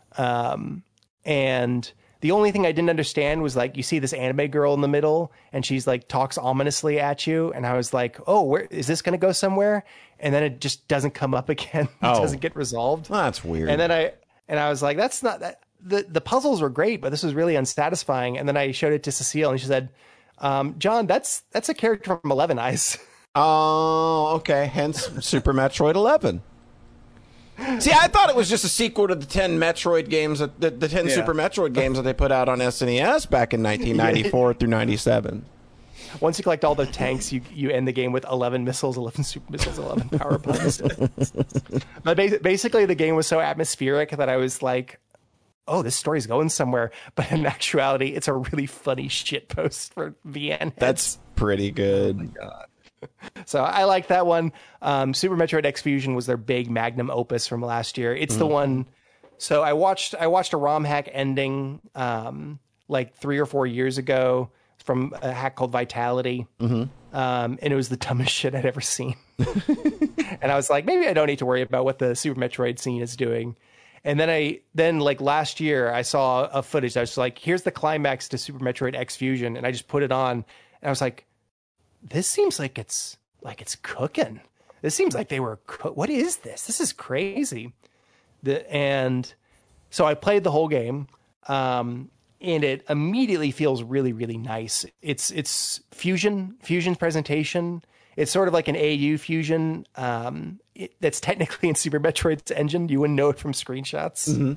[SPEAKER 1] And the only thing I didn't understand was like, you see this anime girl in the middle and she's like talks ominously at you. And I was like, oh, where is this going to go somewhere? And then it just doesn't come up again. It doesn't get resolved.
[SPEAKER 2] Well, that's weird.
[SPEAKER 1] And then I was like, that's not that. The puzzles were great, but this was really unsatisfying. And then I showed it to Cecile and she said, John, that's a character from 11 Eyes.
[SPEAKER 2] Oh, okay. Hence Super Metroid 11. See, I thought it was just a sequel to the 10 Metroid games, the 10 Super Metroid games that they put out on SNES back in 1994 through 97.
[SPEAKER 1] Once you collect all the tanks, you end the game with 11 missiles, 11 super missiles, 11 power bombs. But basically, the game was so atmospheric that I was like, oh, this story's going somewhere. But in actuality, it's a really funny shitpost for VN heads.
[SPEAKER 2] That's pretty good.
[SPEAKER 3] Oh my god.
[SPEAKER 1] So I like that one. Super Metroid X Fusion was their big magnum opus from last year. It's the one. So I watched a ROM hack ending like 3 or 4 years ago from a hack called Vitality, and it was the dumbest shit I'd ever seen. And I was like, maybe I don't need to worry about what the Super Metroid scene is doing. And then like last year, I saw a footage. I was like, here's the climax to Super Metroid X Fusion, and I just put it on, and I was like, this seems like it's cooking. This seems like they were. What is this? This is crazy. And so I played the whole game, and it immediately feels really, really nice. It's Fusion's presentation. It's sort of like an AU Fusion. That's technically in Super Metroid's engine. You wouldn't know it from screenshots.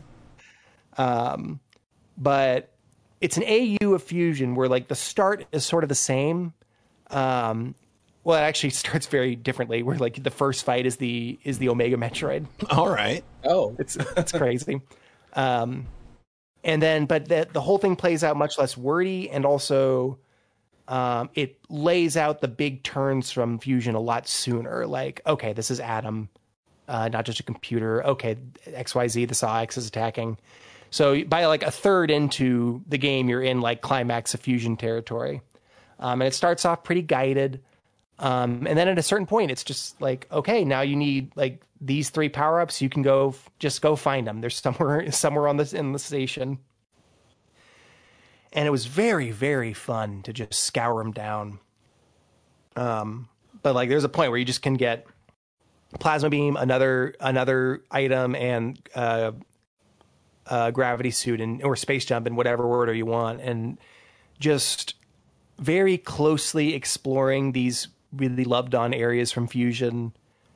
[SPEAKER 1] But it's an AU of Fusion where like the start is sort of the same. Well, it actually starts very differently. Where like the first fight is the Omega Metroid.
[SPEAKER 2] All right.
[SPEAKER 3] Oh,
[SPEAKER 1] It's crazy. And then, but the whole thing plays out much less wordy, and also it lays out the big turns from Fusion a lot sooner. Like, okay, this is Adam, not just a computer. Okay, XYZ, the Saw X is attacking. So by like a third into the game, you're in like climax of Fusion territory. And it starts off pretty guided. And then at a certain point, it's just like, okay, now you need like these 3 power-ups. You can just go find them. They're somewhere in the station. And it was very, very fun to just scour them down. But like, there's a point where you just can get plasma beam, another item, and gravity suit or space jump in whatever order you want, and just very closely exploring these really loved on areas from Fusion,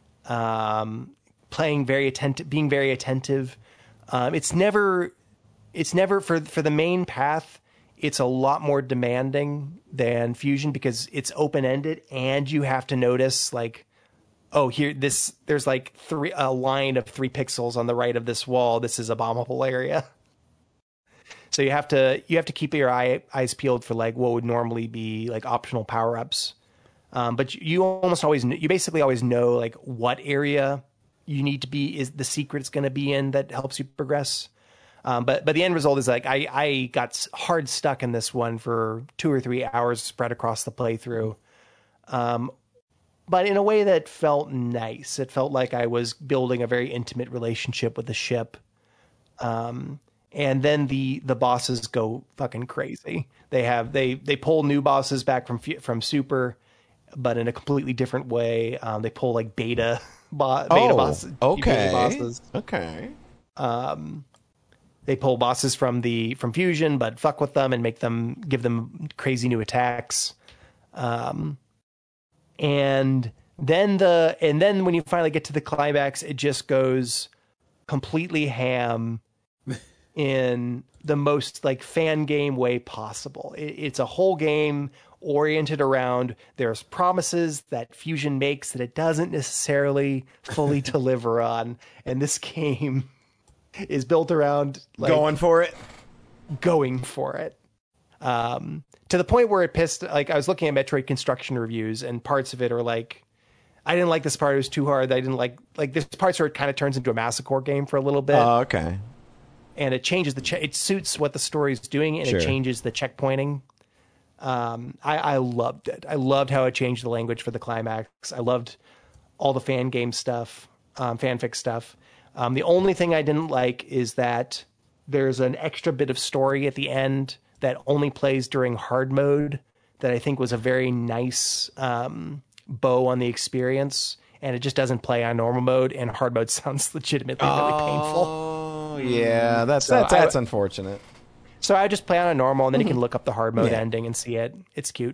[SPEAKER 1] being very attentive. It's never for the main path. It's a lot more demanding than Fusion because it's open-ended, and you have to notice like, oh, there's like a line of 3 pixels on the right of this wall. This is a bombable area. So you have to keep your eyes peeled for like what would normally be like optional power-ups. But you basically always know like what area you need to be is the secret it's going to be in that helps you progress. But the end result is like I got hard stuck in this one for 2 or 3 hours spread across the playthrough. But in a way that felt nice. It felt like I was building a very intimate relationship with the ship. And then the bosses go fucking crazy. They pull new bosses back from Super, but in a completely different way. They pull like beta bosses.
[SPEAKER 2] Okay.
[SPEAKER 1] Bosses.
[SPEAKER 2] Okay.
[SPEAKER 1] They pull bosses from Fusion, but fuck with them and give them crazy new attacks. And then when you finally get to the climax, it just goes completely ham in the most like fan game way possible. It's a whole game oriented around there's promises that Fusion makes that it doesn't necessarily fully deliver on, and this game is built around like, going for it. To the point where it pissed, like I was looking at Metroid construction reviews and parts of it are like, I didn't like this part. It was too hard. I didn't like there's parts where it kind of turns into a Massacre game for a little bit.
[SPEAKER 2] Oh, okay.
[SPEAKER 1] And it changes it suits what the story is doing, and it changes the checkpointing. I loved it. I loved how it changed the language for the climax. I loved all the fan game stuff, fanfic stuff. The only thing I didn't like is that there's an extra bit of story at the end that only plays during hard mode that I think was a very nice bow on the experience, and it just doesn't play on normal mode, and hard mode sounds legitimately really painful.
[SPEAKER 2] Oh, yeah, that's unfortunate.
[SPEAKER 1] So I just play on a normal, and then you can look up the hard mode ending and see it. It's cute.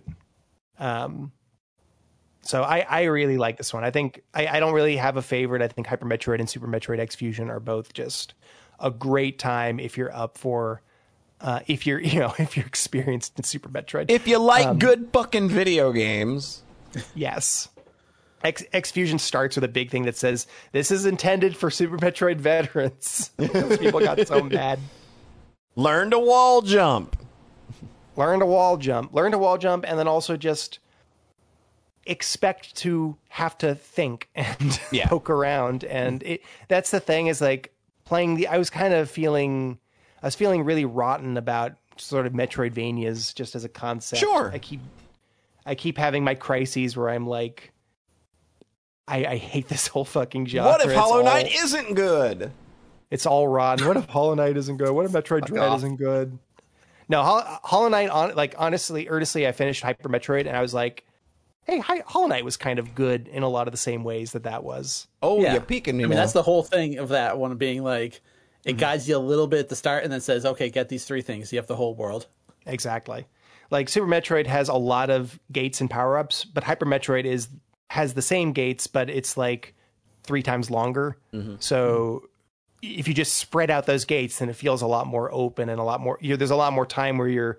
[SPEAKER 1] So I really like this one. I think I don't really have a favorite. I think Hyper Metroid and Super Metroid X Fusion are both just a great time if you're up for if you're experienced in Super Metroid.
[SPEAKER 2] If you like good fucking video games.
[SPEAKER 1] Yes. X Fusion starts with a big thing that says, "This is intended for Super Metroid veterans." Those people got so mad.
[SPEAKER 2] Learn to wall jump.
[SPEAKER 1] Learn to wall jump, and then also just expect to have to think and poke around. And that's the thing is like playing I was feeling really rotten about sort of Metroidvanias just as a concept.
[SPEAKER 2] Sure.
[SPEAKER 1] I keep having my crises where I'm like, I hate this whole fucking genre.
[SPEAKER 2] What if Hollow Knight isn't good?
[SPEAKER 1] It's all rotten. What if Hollow Knight isn't good? What if Metroid Dread isn't good? No, Hollow Knight, earnestly, I finished Hyper Metroid and I was like, hey, Hollow Knight was kind of good in a lot of the same ways that was.
[SPEAKER 2] Oh, yeah. You're peeking me.
[SPEAKER 3] I mean, that's the whole thing of that one being like, it guides you a little bit at the start and then says, okay, get these 3 things. You have the whole world. Exactly.
[SPEAKER 1] Like Super Metroid has a lot of gates and power-ups, but Hyper Metroid has the same gates, but it's like 3 times longer. Mm-hmm. So if you just spread out those gates, then it feels a lot more open and a lot more, there's a lot more time where you're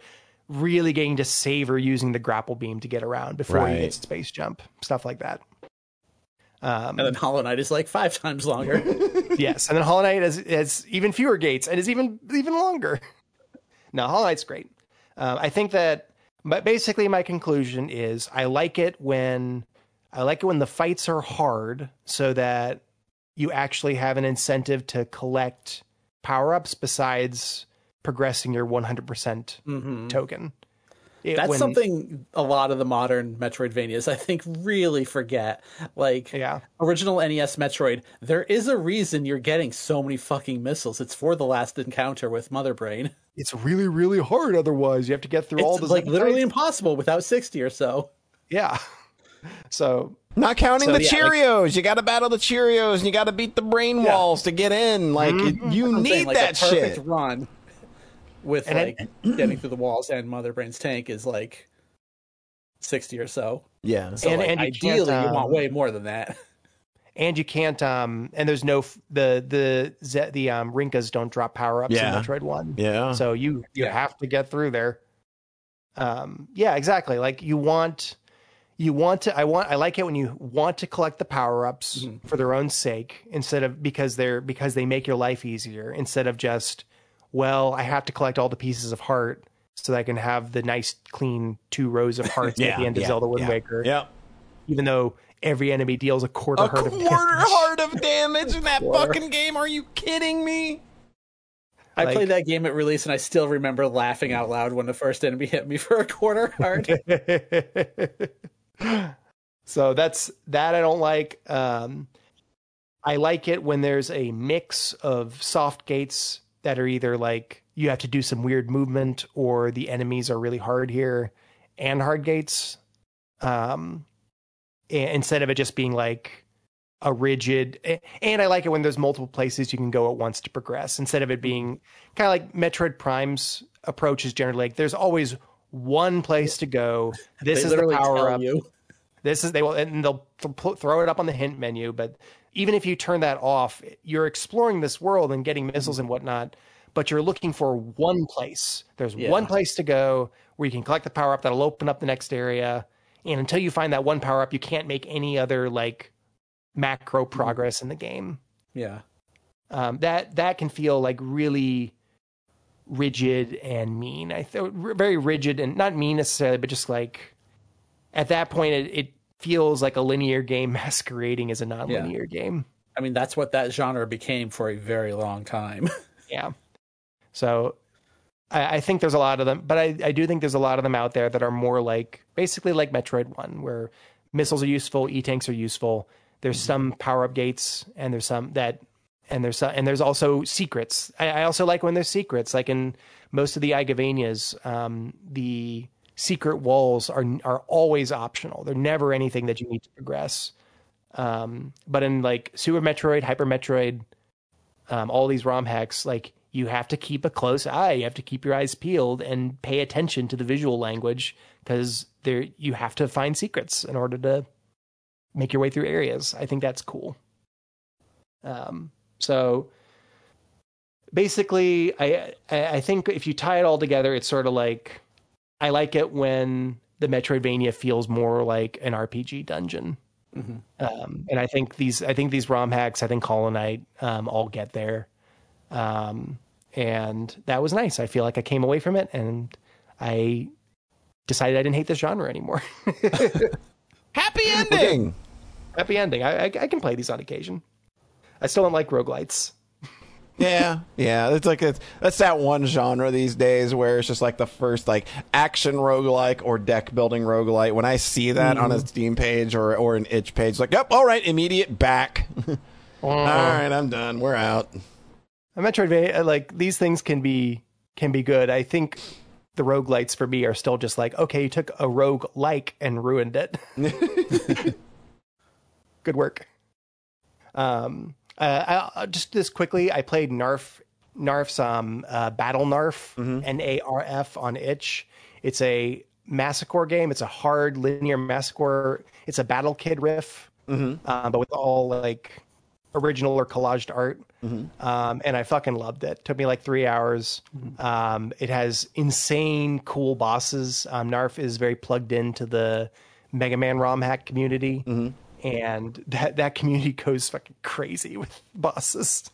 [SPEAKER 1] really getting to savor using the grapple beam to get around before you get space jump, stuff like that.
[SPEAKER 3] And then Hollow Knight is like 5 times longer.
[SPEAKER 1] Yes, and then Hollow Knight has even fewer gates and is even longer. No, Hollow Knight's great. I think that, but basically my conclusion is I like it when the fights are hard, so that you actually have an incentive to collect power-ups besides progressing your 100% token.
[SPEAKER 3] That's something a lot of the modern Metroidvanias, I think, really forget. Like, original NES Metroid, there is a reason you're getting so many fucking missiles. It's for the last encounter with Mother Brain.
[SPEAKER 1] It's really, really hard otherwise. You have to get through all the...
[SPEAKER 3] It's like literally impossible without 60 or so.
[SPEAKER 1] Yeah. So...
[SPEAKER 2] Not counting the Cheerios. You got to battle the Cheerios, and you got to beat the brain walls to get in. Like, you need that shit.
[SPEAKER 3] Perfect run with getting through the walls and Mother Brain's tank is like 60 or so.
[SPEAKER 2] Yeah.
[SPEAKER 3] So and ideally you want way more than that.
[SPEAKER 1] And you can't and there's no the Rinkas don't drop power-ups in Metroid 1.
[SPEAKER 2] Yeah.
[SPEAKER 1] So you have to get through there. Yeah, exactly. Like I like it when you want to collect the power-ups for their own sake, instead of because they make your life easier, instead of just, well, I have to collect all the pieces of heart so that I can have the nice clean 2 rows of hearts at the end of Zelda Wind Waker.
[SPEAKER 2] Yeah.
[SPEAKER 1] Even though every enemy deals a quarter heart
[SPEAKER 2] of damage in that fucking game. Are you kidding me?
[SPEAKER 3] I played that game at release, and I still remember laughing out loud when the first enemy hit me for a quarter heart.
[SPEAKER 1] So that I don't like. I like it when there's a mix of soft gates that are either like you have to do some weird movement, or the enemies are really hard here, and hard gates. Instead of it just being like a rigid, and I like it when there's multiple places you can go at once to progress, instead of it being kind of like Metroid Prime's approach is generally like there's always one place to go. This is the power up. They'll throw it up on the hint menu. But even if you turn that off, you're exploring this world and getting missiles and whatnot, but you're looking for one place. There's one place to go where you can collect the power up that'll open up the next area. And until you find that one power up, you can't make any other like macro progress in the game.
[SPEAKER 3] Yeah.
[SPEAKER 1] That can feel like really rigid and mean. I thought very rigid and not mean necessarily, but just like at that point, it feels like a linear game masquerading as a non-linear game.
[SPEAKER 3] I mean, that's what that genre became for a very long time.
[SPEAKER 1] Yeah. So I think there's a lot of them, but I do think there's a lot of them out there that are more like basically like Metroid 1, where missiles are useful, E-tanks are useful. There's some power-up gates, and there's some that, and there's also secrets. I also like when there's secrets, like in most of the Igavanias, the secret walls are always optional. They're never anything that you need to progress. But in like Super Metroid, Hyper Metroid, all these ROM hacks, like you have to keep a close eye. You have to keep your eyes peeled and pay attention to the visual language, because you have to find secrets in order to make your way through areas. I think that's cool. So basically, I think if you tie it all together, it's sort of like, I like it when the Metroidvania feels more like an RPG dungeon. Mm-hmm. And I think these ROM hacks, I think Hollow Knight, all get there. And that was nice. I feel like I came away from it and I decided I didn't hate this genre anymore.
[SPEAKER 2] Happy ending.
[SPEAKER 1] Happy ending. I can play these on occasion. I still don't like roguelites.
[SPEAKER 2] Yeah. It's like that's that one genre these days where it's just like the first like action roguelike or deck building roguelite. When I see that on a Steam page or an itch page, like, yep, all right, immediate back. All right, I'm done. We're out.
[SPEAKER 1] A Metroidvania, like these things can be good. I think the roguelites for me are still just like, okay, you took a roguelike and ruined it. Good work. Just this quickly, I played Narf's Battle Narf, Narf on itch. It's a Massacre game. It's a hard linear Massacre. It's a Battle Kid riff, but with all like original or collaged art. And I fucking loved it. Took me like 3 hours. It has insane cool bosses. Narf is very plugged into the Mega Man ROM hack community. And that community goes fucking crazy with bosses.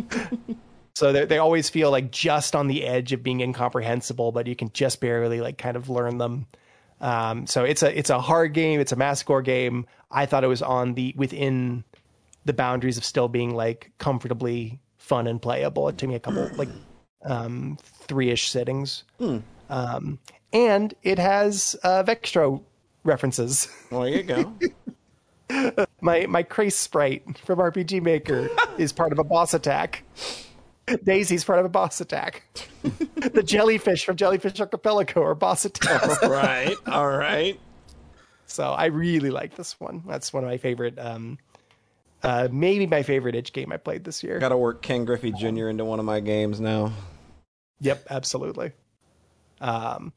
[SPEAKER 1] So they always feel like just on the edge of being incomprehensible, but you can just barely like kind of learn them. So it's a hard game. It's a masochore game. I thought it was within the boundaries of still being like comfortably fun and playable. It took me a couple like 3-ish sittings. And it has Vextro references.
[SPEAKER 2] Well, there you go.
[SPEAKER 1] My Crace sprite from RPG Maker is part of a boss attack. Daisy's part of a boss attack. The jellyfish from Jellyfish Archipelago are boss attacks.
[SPEAKER 2] All right.
[SPEAKER 1] So I really like this one. That's one of my favorite, maybe my favorite itch game I played this year.
[SPEAKER 2] Got to work Ken Griffey Jr. into one of my games now.
[SPEAKER 1] Yep, absolutely. And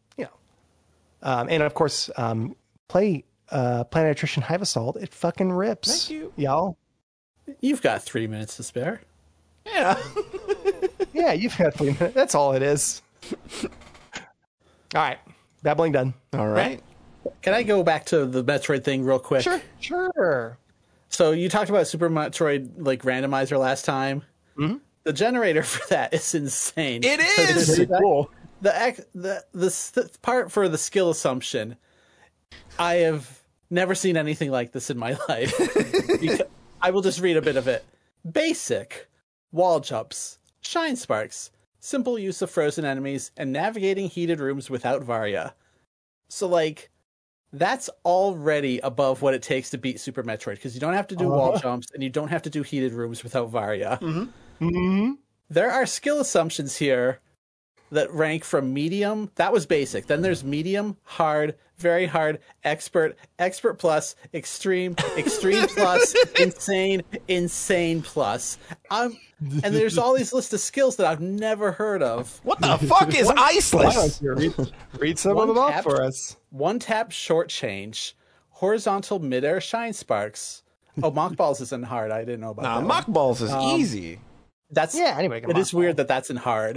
[SPEAKER 1] of course, play Planet Attrition Hive Assault. It fucking rips.
[SPEAKER 2] Thank you,
[SPEAKER 1] y'all.
[SPEAKER 3] You've got 3 minutes to spare.
[SPEAKER 2] Yeah.
[SPEAKER 1] Yeah, you've got 3 minutes. That's all it is. All right. Babbling done.
[SPEAKER 2] All right.
[SPEAKER 3] Can I go back to the Metroid thing real quick?
[SPEAKER 1] Sure.
[SPEAKER 3] So you talked about Super Metroid like randomizer last time.
[SPEAKER 1] Mm-hmm.
[SPEAKER 3] The generator for that is insane.
[SPEAKER 2] It is.
[SPEAKER 1] Pretty cool.
[SPEAKER 3] The part for the skill assumption, I have never seen anything like this in my life. I will just read a bit of it. Basic. Wall jumps. Shine sparks. Simple use of frozen enemies. And navigating heated rooms without Varia. So, like, that's already above what it takes to beat Super Metroid. Because you don't have to do wall jumps. And you don't have to do heated rooms without Varia. There are skill assumptions here that rank from medium. That was basic. Then there's medium, hard, very hard, expert, expert plus, extreme, extreme plus, insane, insane plus. And there's all these lists of skills that I've never heard of.
[SPEAKER 2] What the fuck is Iceless?
[SPEAKER 1] Read some of them off for us.
[SPEAKER 3] One tap short change, horizontal midair shine sparks. Oh, mock balls isn't hard. I didn't know about that.
[SPEAKER 2] Mock balls is easy.
[SPEAKER 1] Anybody can
[SPEAKER 3] It is weird that that's in hard.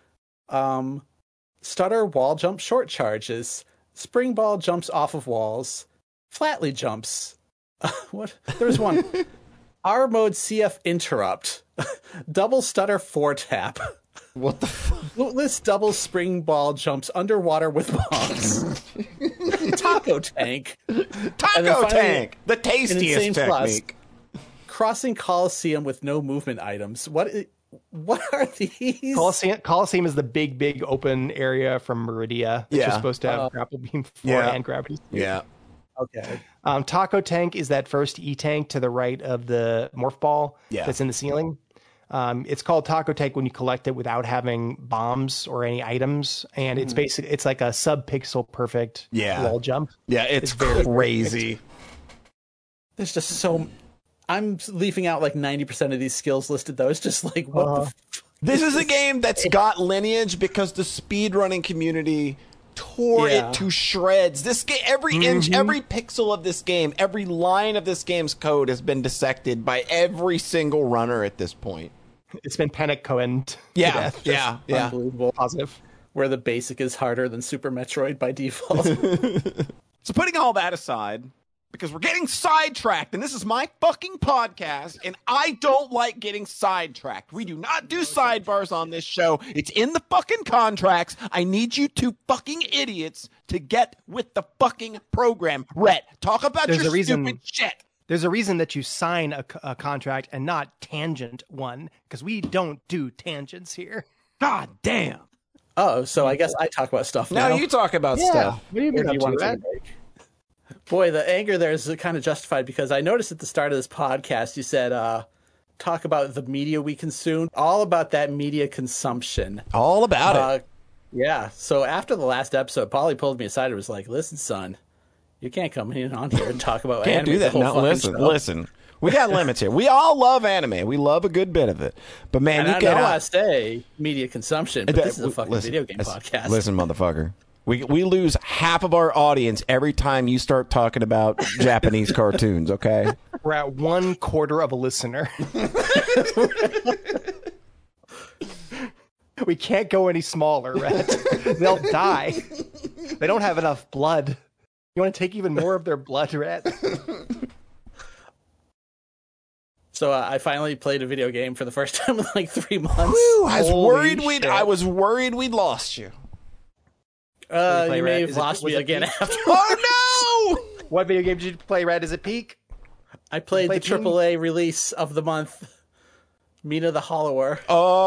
[SPEAKER 3] Stutter wall jump short charges. Spring ball jumps off of walls. Flatly jumps. What? There's one. R mode CF interrupt. Double stutter 4 tap.
[SPEAKER 2] What the fuck?
[SPEAKER 3] Bootless double spring ball jumps underwater with bombs. Taco tank.
[SPEAKER 2] Taco tank. The tastiest technique.
[SPEAKER 3] Crossing Coliseum with no movement items. What are these?
[SPEAKER 1] Coliseum is the big open area from Meridia. Which is supposed to have grapple beam 4 and gravity.
[SPEAKER 2] Yeah.
[SPEAKER 3] Okay.
[SPEAKER 1] Taco tank is that first E-tank to the right of the morph ball that's in the ceiling. It's called Taco tank when you collect it without having bombs or any items, and it's basically it's like a sub-pixel perfect wall jump.
[SPEAKER 2] Yeah, it's crazy.
[SPEAKER 3] There's just so. I'm leaving out like 90% of these skills listed though. It's just like what the
[SPEAKER 2] This is a game that's got lineage because the speedrunning community tore it to shreds. This game, every inch, every pixel of this game, every line of this game's code has been dissected by every single runner at this point.
[SPEAKER 1] It's been panic cohened to death.
[SPEAKER 3] Unbelievable.
[SPEAKER 1] Positive.
[SPEAKER 3] Where the basic is harder than Super Metroid by default.
[SPEAKER 2] So putting all that aside, because we're getting sidetracked, and this is my fucking podcast, and I don't like getting sidetracked. We do not do sidebars on this show. It's in the fucking contracts. I need you two fucking idiots to get with the fucking program. Rhett, talk about your stupid shit.
[SPEAKER 1] There's a reason that you sign a contract and not tangent one, because we don't do tangents here.
[SPEAKER 2] God damn.
[SPEAKER 3] Oh, so I guess I talk about stuff now.
[SPEAKER 2] Now you talk about stuff.
[SPEAKER 1] What do you mean?
[SPEAKER 3] Boy, the anger there is kind of justified because I noticed at the start of this podcast you said, talk about the media we consume. All about that media consumption.
[SPEAKER 2] All about it.
[SPEAKER 3] Yeah. So after the last episode, Polly pulled me aside and was like, listen, son, you can't come in on here and talk about
[SPEAKER 2] can't
[SPEAKER 3] anime.
[SPEAKER 2] Do that. No, listen. We got limits here. We all love anime. We love a good bit of it. But man,
[SPEAKER 3] and
[SPEAKER 2] you
[SPEAKER 3] I
[SPEAKER 2] cannot.
[SPEAKER 3] know I say media consumption, but this is a fucking video game podcast.
[SPEAKER 2] Listen, motherfucker. We lose half of our audience every time you start talking about Japanese cartoons, okay?
[SPEAKER 1] We're at 1/4 of a listener. We can't go any smaller, Rhett. They'll die. They don't have enough blood. You want to take even more of their blood, Rhett?
[SPEAKER 3] So I finally played a video game for the first time in like 3 months.
[SPEAKER 2] Whew, I was
[SPEAKER 1] shit.
[SPEAKER 2] worried we'd lost you.
[SPEAKER 3] You may have lost me again after.
[SPEAKER 2] Oh no!
[SPEAKER 1] What video game did you play, Rhett? Is it Peak?
[SPEAKER 3] I played the AAA release of the month, Mina the Hollower.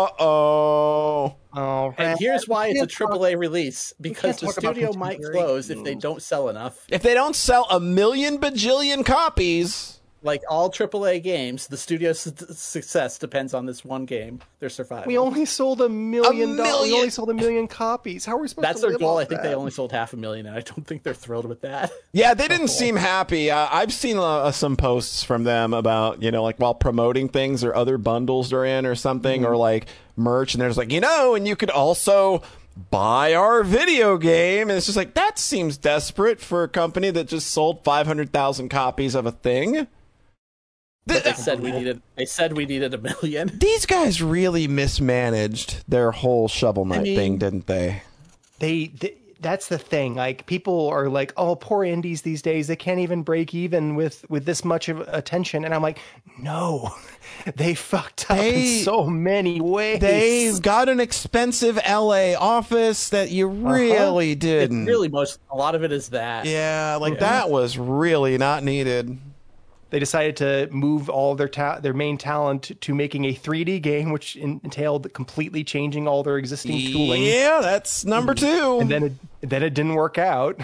[SPEAKER 2] Uh-oh.
[SPEAKER 1] Oh,
[SPEAKER 3] And here's why it's a AAA release, because the studio might close if they don't sell enough.
[SPEAKER 2] If they don't sell 1 million bajillion copies...
[SPEAKER 3] Like all AAA games, the studio's success depends on this one game, their survival.
[SPEAKER 1] We only sold $1 million. We only sold 1 million copies. How are we supposed
[SPEAKER 3] That's
[SPEAKER 1] to
[SPEAKER 3] their
[SPEAKER 1] live
[SPEAKER 3] goal.
[SPEAKER 1] off
[SPEAKER 3] I think
[SPEAKER 1] that?
[SPEAKER 3] they only sold 500,000, and I don't think they're thrilled with that.
[SPEAKER 2] Yeah, they didn't seem happy. I've seen some posts from them about, like while promoting things or other bundles they're in or something, or like merch, and there's like, and you could also buy our video game. And it's just like, that seems desperate for a company that just sold 500,000 copies of a thing.
[SPEAKER 3] They said we needed 1 million.
[SPEAKER 2] These guys really mismanaged their whole Shovel Knight thing, didn't they?
[SPEAKER 1] They that's the thing. Like, people are like, "Oh, poor indies these days. They can't even break even with this much of attention." And I'm like, "No, they fucked up in so many ways.
[SPEAKER 2] They've got an expensive LA office that you really didn't.
[SPEAKER 3] It's really a lot of it is that.
[SPEAKER 2] Yeah, that was really not needed.
[SPEAKER 1] They decided to move all their main talent to making a 3D game, which entailed completely changing all their existing tooling.
[SPEAKER 2] Yeah, that's number 2.
[SPEAKER 1] And then it didn't work out.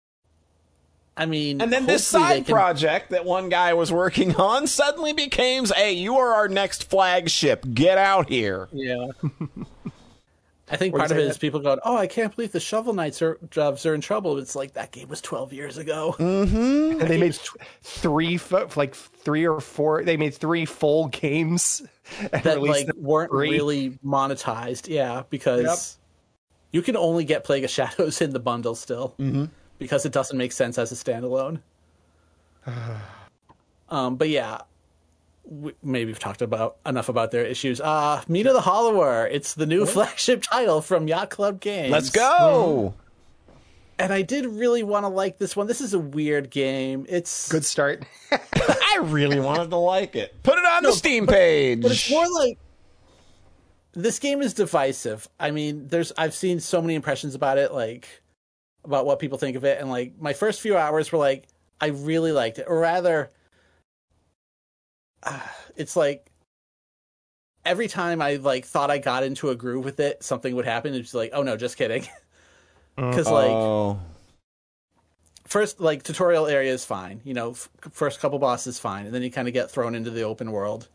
[SPEAKER 3] And
[SPEAKER 2] then this side project that one guy was working on suddenly became, "Hey, you are our next flagship. Get out here."
[SPEAKER 3] Yeah. I think part of it is people going, "Oh, I can't believe the Shovel Knight jobs are in trouble." It's like, that game was 12 years ago.
[SPEAKER 1] Mm-hmm. And they made 3 or 4. They made 3 full games
[SPEAKER 3] that weren't really monetized. Yeah, because you can only get Plague of Shadows in the bundle still, because it doesn't make sense as a standalone. But yeah. Maybe we've talked enough about their issues. Mina the Hollower. It's the new flagship title from Yacht Club Games.
[SPEAKER 2] Let's go!
[SPEAKER 3] And I did really want to like this one. This is a weird game. It's
[SPEAKER 1] good start.
[SPEAKER 2] I really wanted to like it. Put it on the Steam page.
[SPEAKER 3] But it's more like, this game is divisive. I've seen so many impressions about it, about what people think of it, and my first few hours were like, I really liked it, or rather. It's like every time I thought I got into a groove with it, something would happen. It's like, oh no, just kidding. Because first tutorial area is fine, first couple bosses fine, and then you kind of get thrown into the open world.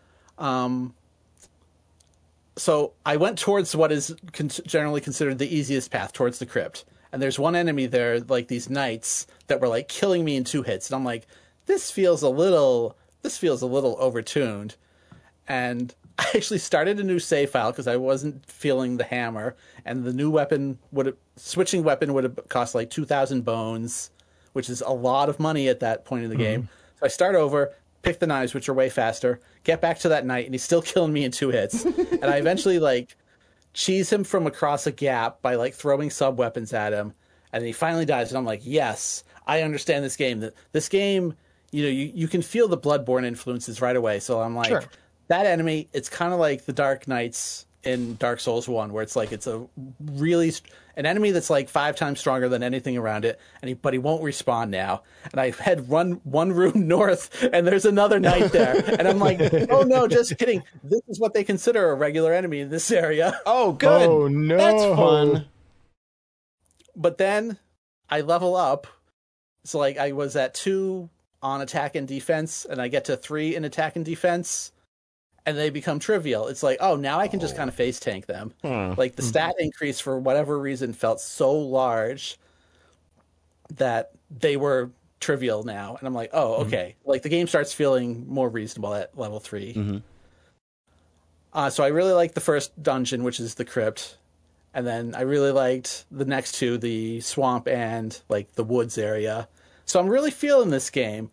[SPEAKER 3] So I went towards what is generally considered the easiest path, towards the crypt, and there's one enemy there, these knights that were killing me in 2 hits, and I'm like, this feels a little overtuned. And I actually started a new save file because I wasn't feeling the hammer, and the new switching weapon would have cost 2,000 bones, which is a lot of money at that point in the game. So I start over, pick the knives, which are way faster, get back to that knight, and he's still killing me in 2 hits. And I eventually cheese him from across a gap by throwing sub weapons at him, and then he finally dies, and I'm like, yes, I understand this game. This game, you can feel the Bloodborne influences right away. So I'm like, sure. That enemy, it's kind of like the Dark Knights in Dark Souls 1, where it's an enemy that's 5 times stronger than anything around it, but he won't respawn now. And I head one room north, and there's another knight there. And I'm like, oh no, just kidding. This is what they consider a regular enemy in this area.
[SPEAKER 2] Oh, good.
[SPEAKER 1] Oh, no.
[SPEAKER 2] That's fun.
[SPEAKER 3] But then I level up. So I was at 2 on attack and defense, and I get to 3 in attack and defense, and they become trivial. It's now I can just kind of face tank them. The stat increase, for whatever reason, felt so large that they were trivial now. And I'm like, oh, okay. The game starts feeling more reasonable at level 3. So I really like the first dungeon, which is the crypt. And then I really liked the next two, the swamp and like the woods area. So I'm really feeling this game.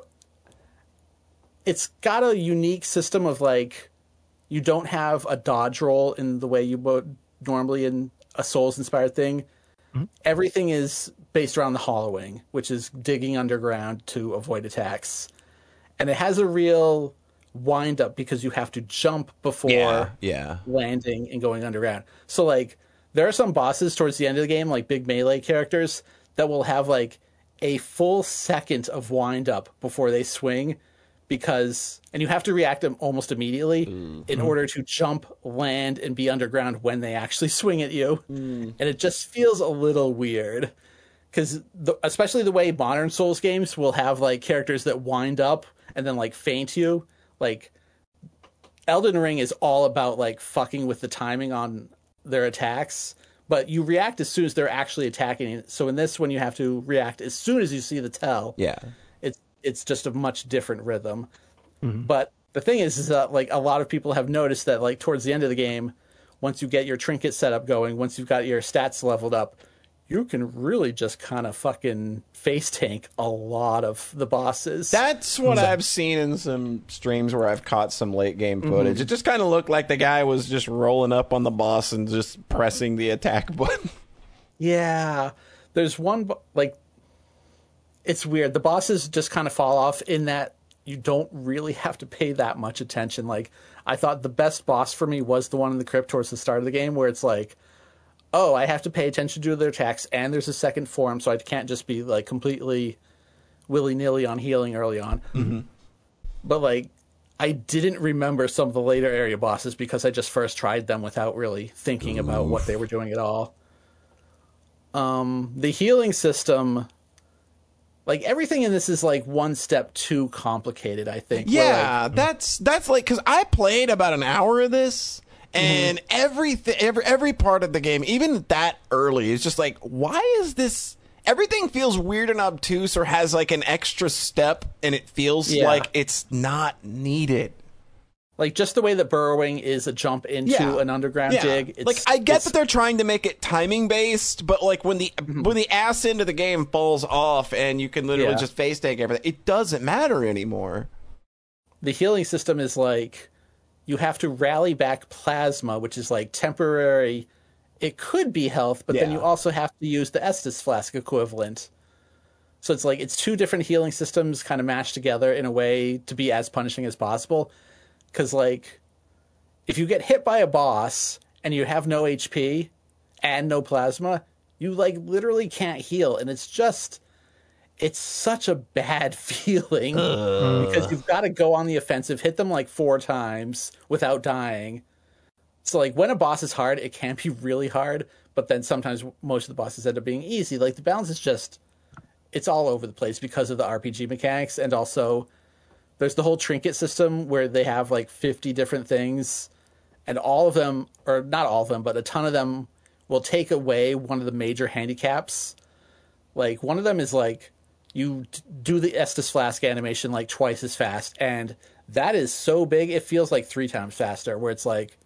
[SPEAKER 3] It's got a unique system of like, you don't have a dodge roll in the way you would normally in a Souls-inspired thing. Mm-hmm. Everything is based around the hollowing, which is digging underground to avoid attacks. And it has a real wind up because you have to jump before landing and going underground. So like there are some bosses towards the end of the game, like big melee characters, that will have like a full second of wind up before they swing, and you have to react them almost immediately in order to jump, land, and be underground when they actually swing at you. And it just feels a little weird because especially the way modern Souls games will have like characters that wind up and then like feint you. Like Elden Ring is all about like fucking with the timing on their attacks, but you react as soon as they're actually attacking. So in this one, you have to react as soon as you see the tell.
[SPEAKER 2] Yeah,
[SPEAKER 3] it's just a much different rhythm. Mm-hmm. But the thing is that like a lot of people have noticed that like towards the end of the game, once you get your trinket setup going, once you've got your stats leveled up, you can really just kind of fucking face tank a lot of the bosses.
[SPEAKER 2] That's what I've seen in some streams where I've caught some late game footage. It just kind of looked like the guy was just rolling up on the boss and just pressing the attack button.
[SPEAKER 3] Yeah. There's one, like, it's weird. The bosses just kind of fall off in that you don't really have to pay that much attention. Like, I thought the best boss for me was the one in the crypt towards the start of the game where it's like, oh, I have to pay attention to their attacks, and there's a second form, so I can't just be like completely willy-nilly on healing early on. Mm-hmm. But like, I didn't remember some of the later area bosses because I just first tried them without really thinking about what they were doing at all. The healing system, like everything in this is like one step too complicated, I think.
[SPEAKER 2] Yeah, like, that's like, because I played about an hour of this. And every part of the game, even that early, is just like, why is this? Everything feels weird and obtuse, or has like an extra step, and it feels like it's not needed.
[SPEAKER 3] Like just the way that burrowing is a jump into an underground dig.
[SPEAKER 2] Like I get that they're trying to make it timing based, but like when the ass end of the game falls off and you can literally just face take everything, it doesn't matter anymore.
[SPEAKER 3] The healing system is like, you have to rally back plasma, which is like temporary. It could be health, but then you also have to use the Estus flask equivalent. So it's like, it's two different healing systems kind of mashed together in a way to be as punishing as possible. Because like, if you get hit by a boss and you have no HP and no plasma, you like literally can't heal. And it's such a bad feeling because you've got to go on the offensive, hit them like 4 times without dying. So like when a boss is hard, it can be really hard, but then sometimes most of the bosses end up being easy. Like the balance is just, it's all over the place because of the RPG mechanics. And also there's the whole trinket system where they have like 50 different things, and all of them, or not all of them, but a ton of them will take away one of the major handicaps. Like one of them is like, you do the Estus Flask animation like twice as fast, and that is so big it feels like 3 times faster, where it's like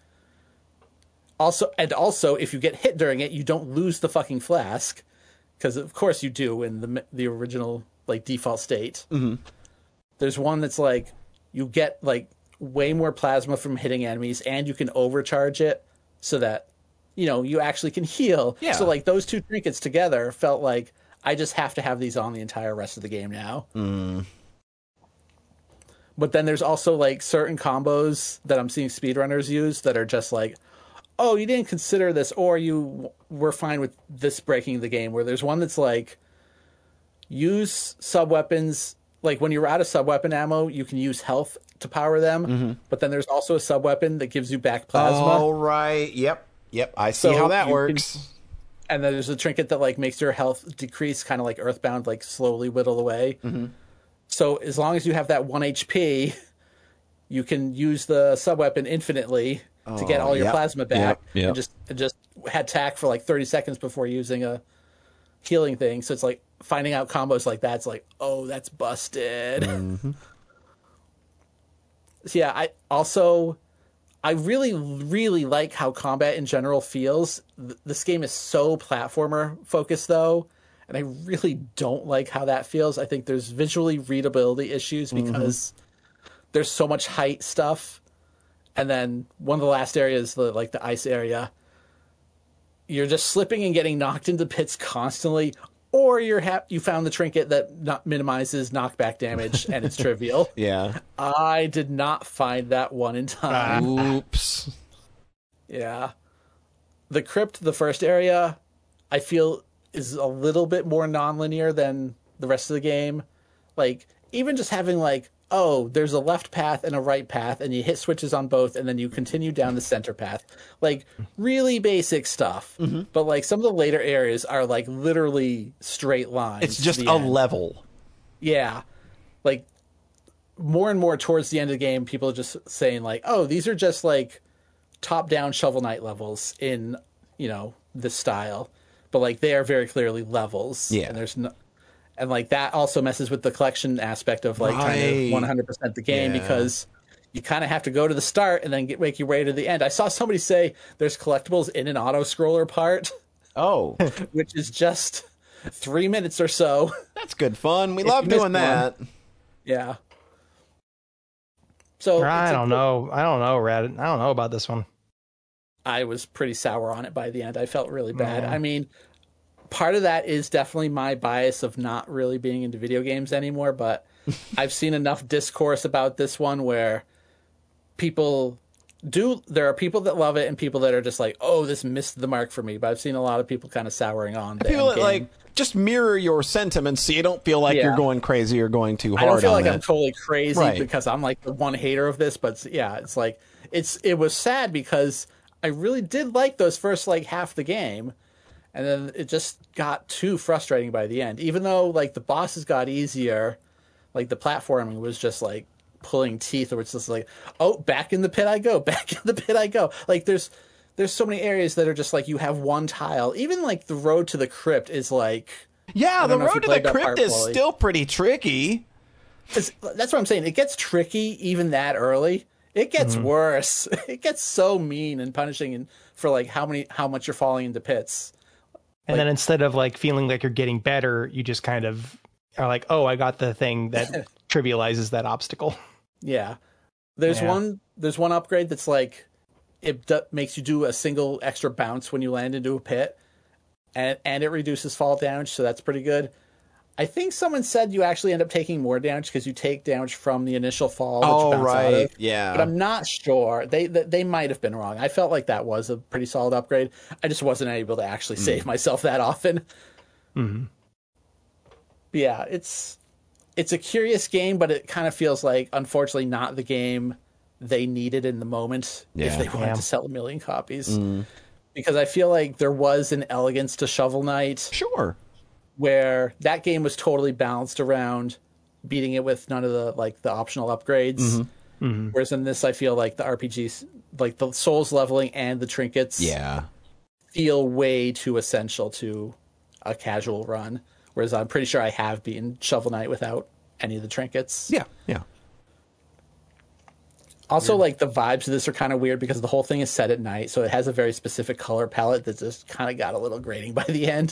[SPEAKER 3] also if you get hit during it, you don't lose the fucking flask, because of course you do in the original like default state. Mm-hmm. There's one that's like, you get like way more plasma from hitting enemies, and you can overcharge it so that, you know, you actually can heal. Yeah. So like those two trinkets together felt like, I just have to have these on the entire rest of the game now. But then there's also like certain combos that I'm seeing speedrunners use that are just like, oh, you didn't consider this, or you were fine with this breaking the game, where there's one that's like, use sub-weapons. Like when you're out of sub-weapon ammo, you can use health to power them. But then there's also a sub-weapon that gives you back plasma.
[SPEAKER 2] Oh, right. Yep. I see how that works.
[SPEAKER 3] And then there's a trinket that like makes your health decrease, kind of like Earthbound, like slowly whittle away. So as long as you have that 1 HP, you can use the sub-weapon infinitely to get all your plasma back. And just attack for like 30 seconds before using a healing thing. So it's like finding out combos like that. It's like, oh, that's busted. So yeah, I really, really like how combat in general feels. This game is so platformer focused, though, and I really don't like how that feels. I think there's visually readability issues because there's so much height stuff. And then one of the last areas, the ice area, you're just slipping and getting knocked into pits constantly, or you found the trinket that minimizes knockback damage and it's trivial.
[SPEAKER 2] Yeah.
[SPEAKER 3] I did not find that one in time.
[SPEAKER 2] Oops.
[SPEAKER 3] Yeah. The crypt, the first area, I feel is a little bit more nonlinear than the rest of the game. Like, even just having there's a left path and a right path, and you hit switches on both, and then you continue down the center path. Like, really basic stuff. But, some of the later areas are, literally straight lines.
[SPEAKER 2] It's just a level.
[SPEAKER 3] Yeah. Like, more and more towards the end of the game, people are just saying, these are just, top-down Shovel Knight levels in, this style. But, they are very clearly levels.
[SPEAKER 2] Yeah.
[SPEAKER 3] And there's no... And that also messes with the collection aspect of trying to 100% the game because you kind of have to go to the start and then make your way to the end. I saw somebody say there's collectibles in an auto scroller part.
[SPEAKER 2] Oh,
[SPEAKER 3] which is just 3 minutes or so.
[SPEAKER 2] That's good fun. We love doing that.
[SPEAKER 3] Yeah. So
[SPEAKER 1] I don't know, Red. I don't know about this one.
[SPEAKER 3] I was pretty sour on it by the end. I felt really bad. I mean, part of that is definitely my bias of not really being into video games anymore, but I've seen enough discourse about this one where there are people that love it and people that are just this missed the mark for me, but I've seen a lot of people kind of souring on the
[SPEAKER 2] people that just mirror your sentiments so you don't feel like you're going crazy or going too hard.
[SPEAKER 3] I don't feel
[SPEAKER 2] on
[SPEAKER 3] I'm totally crazy because I'm the one hater of this, but it was sad because I really did like those first half the game. And then it just got too frustrating by the end. Even though, the bosses got easier, the platforming was just, pulling teeth, or it's just back in the pit I go, back in the pit I go. There's so many areas that are just, you have one tile. Even, the road to the crypt is,
[SPEAKER 2] Yeah, the road to the crypt is still pretty tricky.
[SPEAKER 3] That's what I'm saying. It gets tricky even that early. It gets worse. It gets so mean and punishing for, how much you're falling into pits.
[SPEAKER 1] And then instead of feeling like you're getting better, you just kind of are I got the thing that trivializes that obstacle.
[SPEAKER 3] Yeah. There's one upgrade that's it makes you do a single extra bounce when you land into a pit, and it reduces fall damage, so that's pretty good. I think someone said you actually end up taking more damage because you take damage from the initial fall.
[SPEAKER 2] Oh, right. Yeah.
[SPEAKER 3] But I'm not sure. They might have been wrong. I felt like that was a pretty solid upgrade. I just wasn't able to actually save myself that often.
[SPEAKER 1] Mm-hmm.
[SPEAKER 3] Yeah, it's a curious game, but it kind of feels unfortunately, not the game they needed in the moment if they wanted to sell 1 million copies. Because I feel there was an elegance to Shovel Knight.
[SPEAKER 2] Sure.
[SPEAKER 3] Where that game was totally balanced around beating it with none of the the optional upgrades. Whereas in this, I feel the RPGs, the souls leveling and the trinkets, feel way too essential to a casual run. Whereas I'm pretty sure I have beaten Shovel Knight without any of the trinkets.
[SPEAKER 2] Yeah.
[SPEAKER 3] Also, the vibes of this are kind of weird because the whole thing is set at night, so it has a very specific color palette that just kind of got a little grating by the end.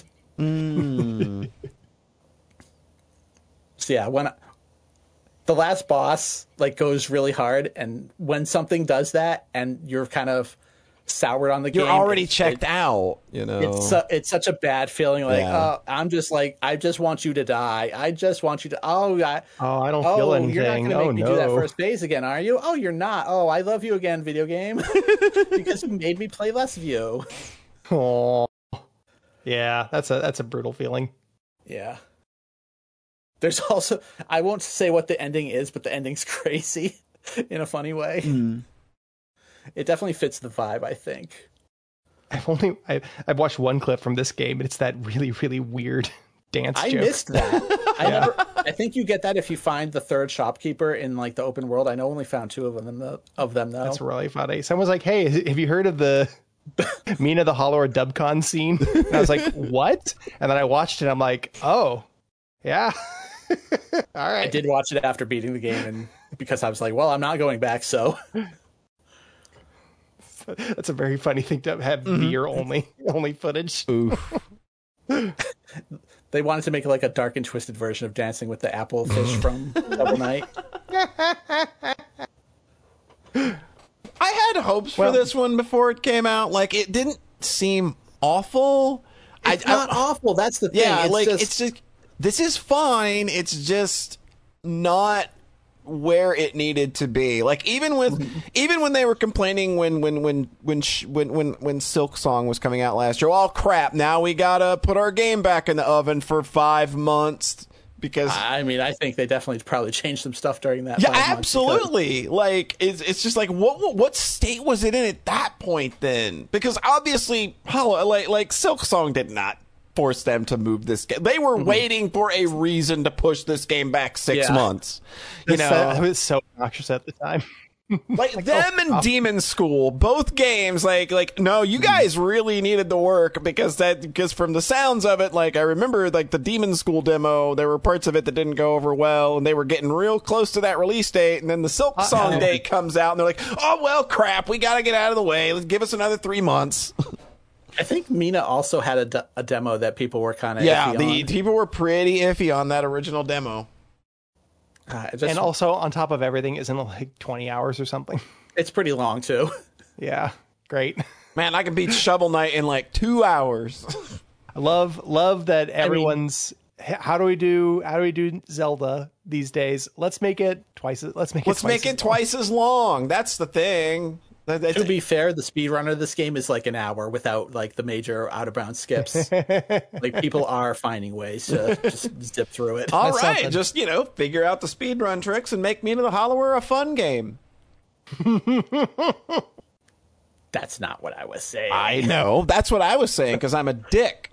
[SPEAKER 3] So yeah, when the last boss goes really hard, and when something does that, and you're kind of soured on the game,
[SPEAKER 2] you're already checked out.
[SPEAKER 3] It's such a bad feeling. I'm just I just want you to die. I just want you to. I
[SPEAKER 1] don't feel anything.
[SPEAKER 3] You're not going to make me do that first phase again, are you? Oh, you're not. Oh, I love you again, video game, because you made me play less of you.
[SPEAKER 1] Oh. Yeah, that's a brutal feeling.
[SPEAKER 3] Yeah. There's also, I won't say what the ending is, but the ending's crazy in a funny way. It definitely fits the vibe, I think.
[SPEAKER 1] I've watched one clip from this game, and it's that really, really weird dance joke.
[SPEAKER 3] I missed that. I think you get that if you find the third shopkeeper in the open world. I know only found 2 of them though.
[SPEAKER 1] That's really funny. Someone's like, "Hey, have you heard of the Mina the Hollower Dubcon scene?" And I was like, "What?" And then I watched it, and I'm like, "Oh, yeah." All right.
[SPEAKER 3] I did watch it after beating the game, and because I was like, well, I'm not going back, so.
[SPEAKER 1] That's a very funny thing to have beer only footage.
[SPEAKER 2] Oof.
[SPEAKER 3] They wanted to make like a dark and twisted version of Dancing with the Apple Fish from Double Night.
[SPEAKER 2] I had hopes for this one before it came out. Like, it didn't seem awful.
[SPEAKER 3] It's not awful. That's the thing.
[SPEAKER 2] Yeah,
[SPEAKER 3] it's
[SPEAKER 2] just this is fine. It's just not where it needed to be. Like, even when they were complaining when Silk Song was coming out last year, oh crap, now we gotta put our game back in the oven for 5 months. Because
[SPEAKER 3] I mean, I think they definitely probably changed some stuff during that.
[SPEAKER 2] Yeah, absolutely. Like, it's just like, what state was it in at that point then? Because obviously, like Silk Song did not force them to move this game. They were waiting for a reason to push this game back 6 months. You know,
[SPEAKER 1] it was so obnoxious at the time.
[SPEAKER 2] Like them and Demon School, both games, like no, you guys really needed the work because from the sounds of it, like I remember like the Demon School demo, there were parts of it that didn't go over well, and they were getting real close to that release date, and then the Silk Song date comes out, and they're like, oh well, crap, we gotta get out of the way. Let's give us another 3 months.
[SPEAKER 3] I think Mina also had a demo that people were kind of
[SPEAKER 2] iffy on. People were pretty iffy on that original demo.
[SPEAKER 1] And also, on top of everything, isn't it like 20 hours or something?
[SPEAKER 3] It's pretty long, too.
[SPEAKER 1] Yeah, great.
[SPEAKER 2] Man, I can beat Shovel Knight in like 2 hours.
[SPEAKER 1] I love that everyone's... How do we do Zelda these days? Let's make it twice as
[SPEAKER 2] long. That's the thing.
[SPEAKER 3] To be fair, the speedrunner of this game is like an hour without like the major out of bounds skips. Like, people are finding ways to just zip through it.
[SPEAKER 2] All right, something. Just figure out the speedrun tricks and make Mina the Hollower a fun game.
[SPEAKER 3] That's not what I was saying.
[SPEAKER 2] I know. That's what I was saying because I'm a dick.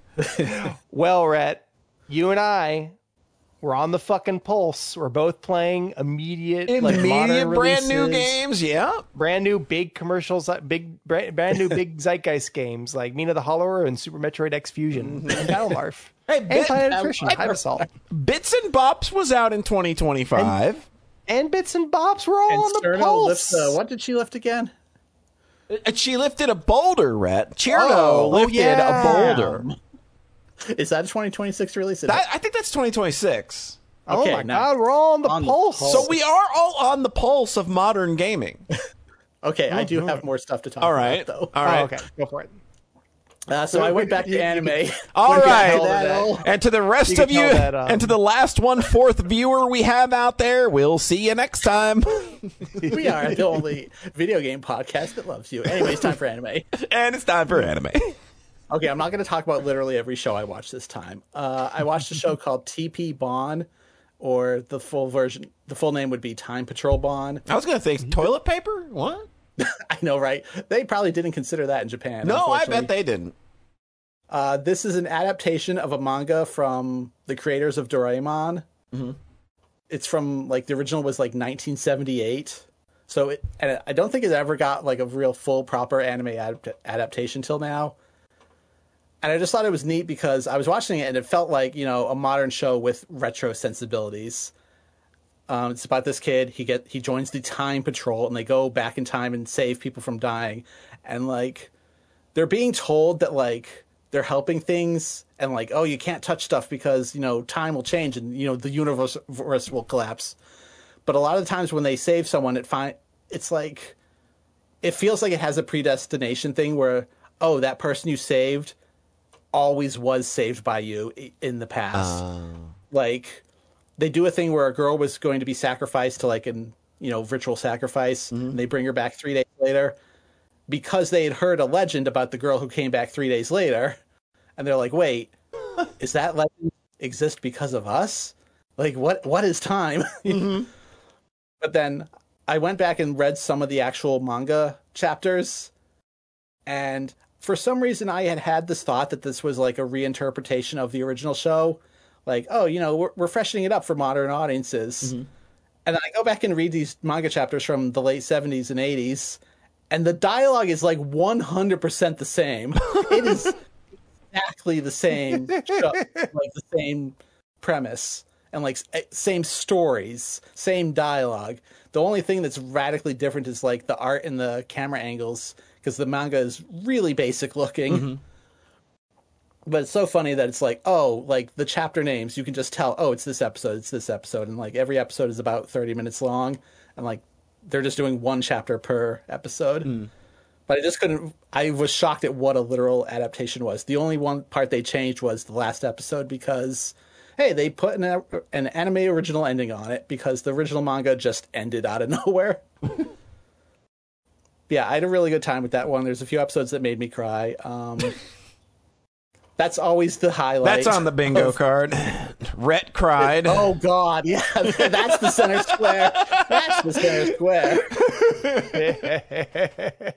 [SPEAKER 1] Well, Rhett, you and I, we're on the fucking pulse. We're both playing immediate modern
[SPEAKER 2] brand new games. Yeah,
[SPEAKER 1] brand new big commercials, brand new big zeitgeist games like Mina the Hollower and Super Metroid X Fusion and Battle Marf.
[SPEAKER 2] And
[SPEAKER 1] Planet Nutrition, Time Assault.
[SPEAKER 2] Bits and Bops was out in 2025,
[SPEAKER 1] and Bits and Bops were all on the pulse.
[SPEAKER 3] What did she lift again?
[SPEAKER 2] She lifted a boulder, Rhett. Cheerno lifted a boulder.
[SPEAKER 3] Is that a 2026 release?
[SPEAKER 2] I think that's 2026.
[SPEAKER 1] Okay, oh my God, we're all on the pulse.
[SPEAKER 2] So we are all on the pulse of modern gaming.
[SPEAKER 3] Okay, I do have more stuff to talk about, though.
[SPEAKER 2] All right.
[SPEAKER 1] Okay, go for it.
[SPEAKER 3] So I went back to anime.
[SPEAKER 2] All right. And to the rest of you, and to the last 1/4 viewer we have out there, we'll see you next time.
[SPEAKER 3] We are the only video game podcast that loves you. Anyway, it's time for anime.
[SPEAKER 2] And it's time for anime.
[SPEAKER 3] Okay, I'm not going to talk about literally every show I watched this time. I watched a show called TP Bon, or the full name would be Time Patrol Bon.
[SPEAKER 2] I was going to think toilet paper? What?
[SPEAKER 3] I know, right? They probably didn't consider that in Japan.
[SPEAKER 2] No, I bet they didn't.
[SPEAKER 3] This is an adaptation of a manga from the creators of Doraemon. Mm-hmm. It's from, like, the original was, like, 1978. So, and I don't think it ever got, like, a real full, proper anime adaptation till now. And I just thought it was neat because I was watching it and it felt like, a modern show with retro sensibilities. It's about this kid. He joins the Time Patrol and they go back in time and save people from dying. And like, they're being told that like they're helping things and like, oh, you can't touch stuff because, time will change and, the universe will collapse. But a lot of the times when they save someone, it's like, it feels like it has a predestination thing where, oh, that person you saved always was saved by you in the past. Like, they do a thing where a girl was going to be sacrificed to like an ritual sacrifice, and they bring her back 3 days later because they had heard a legend about the girl who came back 3 days later, and they're like, wait, is that legend exist because of us? Like, what is time? Mm-hmm. But then I went back and read some of the actual manga chapters, and for some reason, I had this thought that this was like a reinterpretation of the original show. Like, oh, we're freshening it up for modern audiences. Mm-hmm. And then I go back and read these manga chapters from the late 70s and 80s, and the dialogue is like 100% the same. It is exactly the same show, like the same premise. and like same stories, same dialogue. The only thing that's radically different is like the art and the camera angles, because the manga is really basic looking. Mm-hmm. But it's so funny that it's like, oh, like the chapter names, you can just tell, oh, it's this episode. And like every episode is about 30 minutes long. And like they're just doing one chapter per episode. Mm. But I was shocked at what a literal adaptation was. The only one part they changed was the last episode because, hey, they put an anime original ending on it because the original manga just ended out of nowhere. Yeah, I had a really good time with that one. There's a few episodes that made me cry. That's always the highlight.
[SPEAKER 2] That's on the bingo card. Rhett cried.
[SPEAKER 3] Oh, God. Yeah, that's the center square. That's the center square.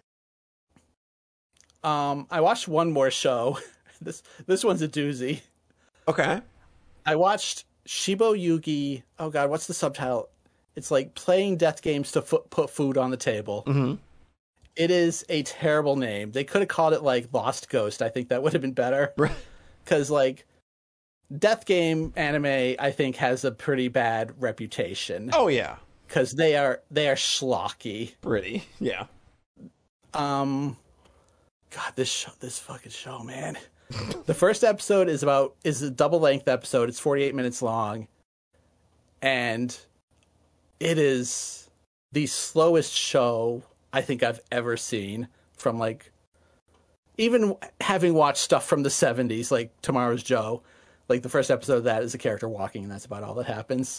[SPEAKER 3] I watched one more show. This one's a doozy.
[SPEAKER 2] Okay.
[SPEAKER 3] I watched Shibo Yugi. Oh, God, what's the subtitle? It's like playing death games to put food on the table. Mm-hmm. It is a terrible name. They could have called it like Lost Ghost. I think that would have been better. Because like death game anime, I think has a pretty bad reputation.
[SPEAKER 2] Oh yeah,
[SPEAKER 3] because they are schlocky.
[SPEAKER 2] Pretty, yeah.
[SPEAKER 3] God, this fucking show, man. The first episode is a double length episode. It's 48 minutes long, and it is the slowest show I think I've ever seen, from like, even having watched stuff from the 70s, like Tomorrow's Joe, like the first episode of that is a character walking and that's about all that happens.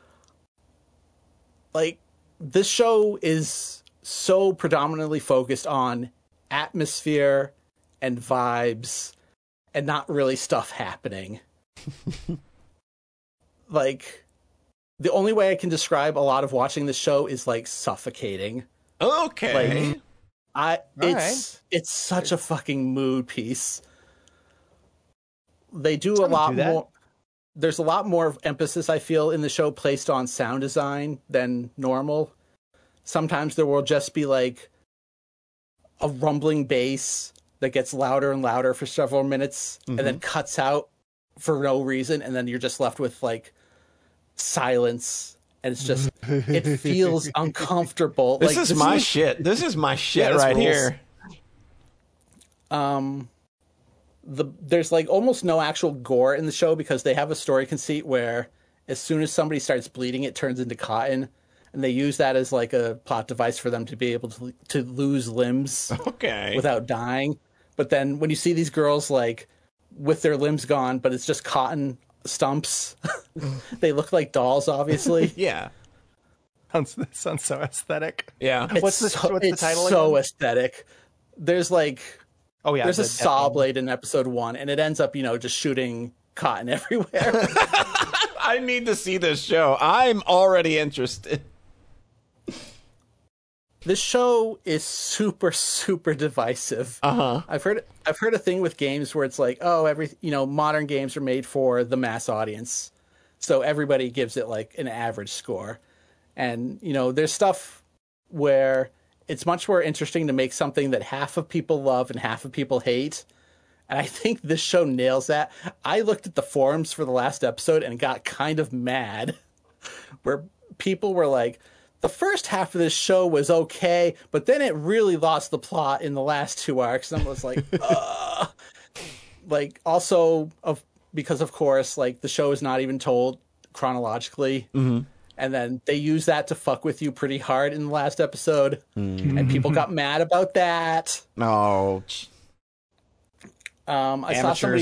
[SPEAKER 3] Like, this show is so predominantly focused on atmosphere and vibes and not really stuff happening. Like, the only way I can describe a lot of watching this show is like suffocating.
[SPEAKER 2] Okay.
[SPEAKER 3] Like, it's such a fucking mood piece. They do a lot more. There's a lot more emphasis, I feel, in the show placed on sound design than normal. Sometimes there will just be like a rumbling bass that gets louder and louder for several minutes, mm-hmm. and then cuts out for no reason, and then you're just left with like silence. And it's just, it feels uncomfortable.
[SPEAKER 2] This is my shit. This is my shit right here.
[SPEAKER 3] There's like almost no actual gore in the show because they have a story conceit where as soon as somebody starts bleeding, it turns into cotton. And they use that as like a plot device for them to be able to lose limbs without dying. But then when you see these girls like with their limbs gone, but it's just cotton stumps, they look like dolls, obviously.
[SPEAKER 2] Yeah.
[SPEAKER 1] That sounds so aesthetic.
[SPEAKER 2] Yeah.
[SPEAKER 1] What's the title
[SPEAKER 3] again?
[SPEAKER 1] It's
[SPEAKER 3] so aesthetic. There's like, there's a saw blade in episode 1, and it ends up, just shooting cotton everywhere.
[SPEAKER 2] I need to see this show. I'm already interested.
[SPEAKER 3] This show is super, super divisive.
[SPEAKER 2] Uh-huh.
[SPEAKER 3] I've heard a thing with games where it's like, oh, modern games are made for the mass audience, so everybody gives it like an average score. And there's stuff where it's much more interesting to make something that half of people love and half of people hate. And I think this show nails that. I looked at the forums for the last episode and got kind of mad, where people were like, the first half of this show was okay, but then it really lost the plot in the last 2 arcs. And I was like, ugh. Like, also, because of course, like, the show is not even told chronologically. Mm-hmm. And then they use that to fuck with you pretty hard in the last episode. Mm-hmm. And people got mad about that.
[SPEAKER 2] No.
[SPEAKER 3] I saw somebody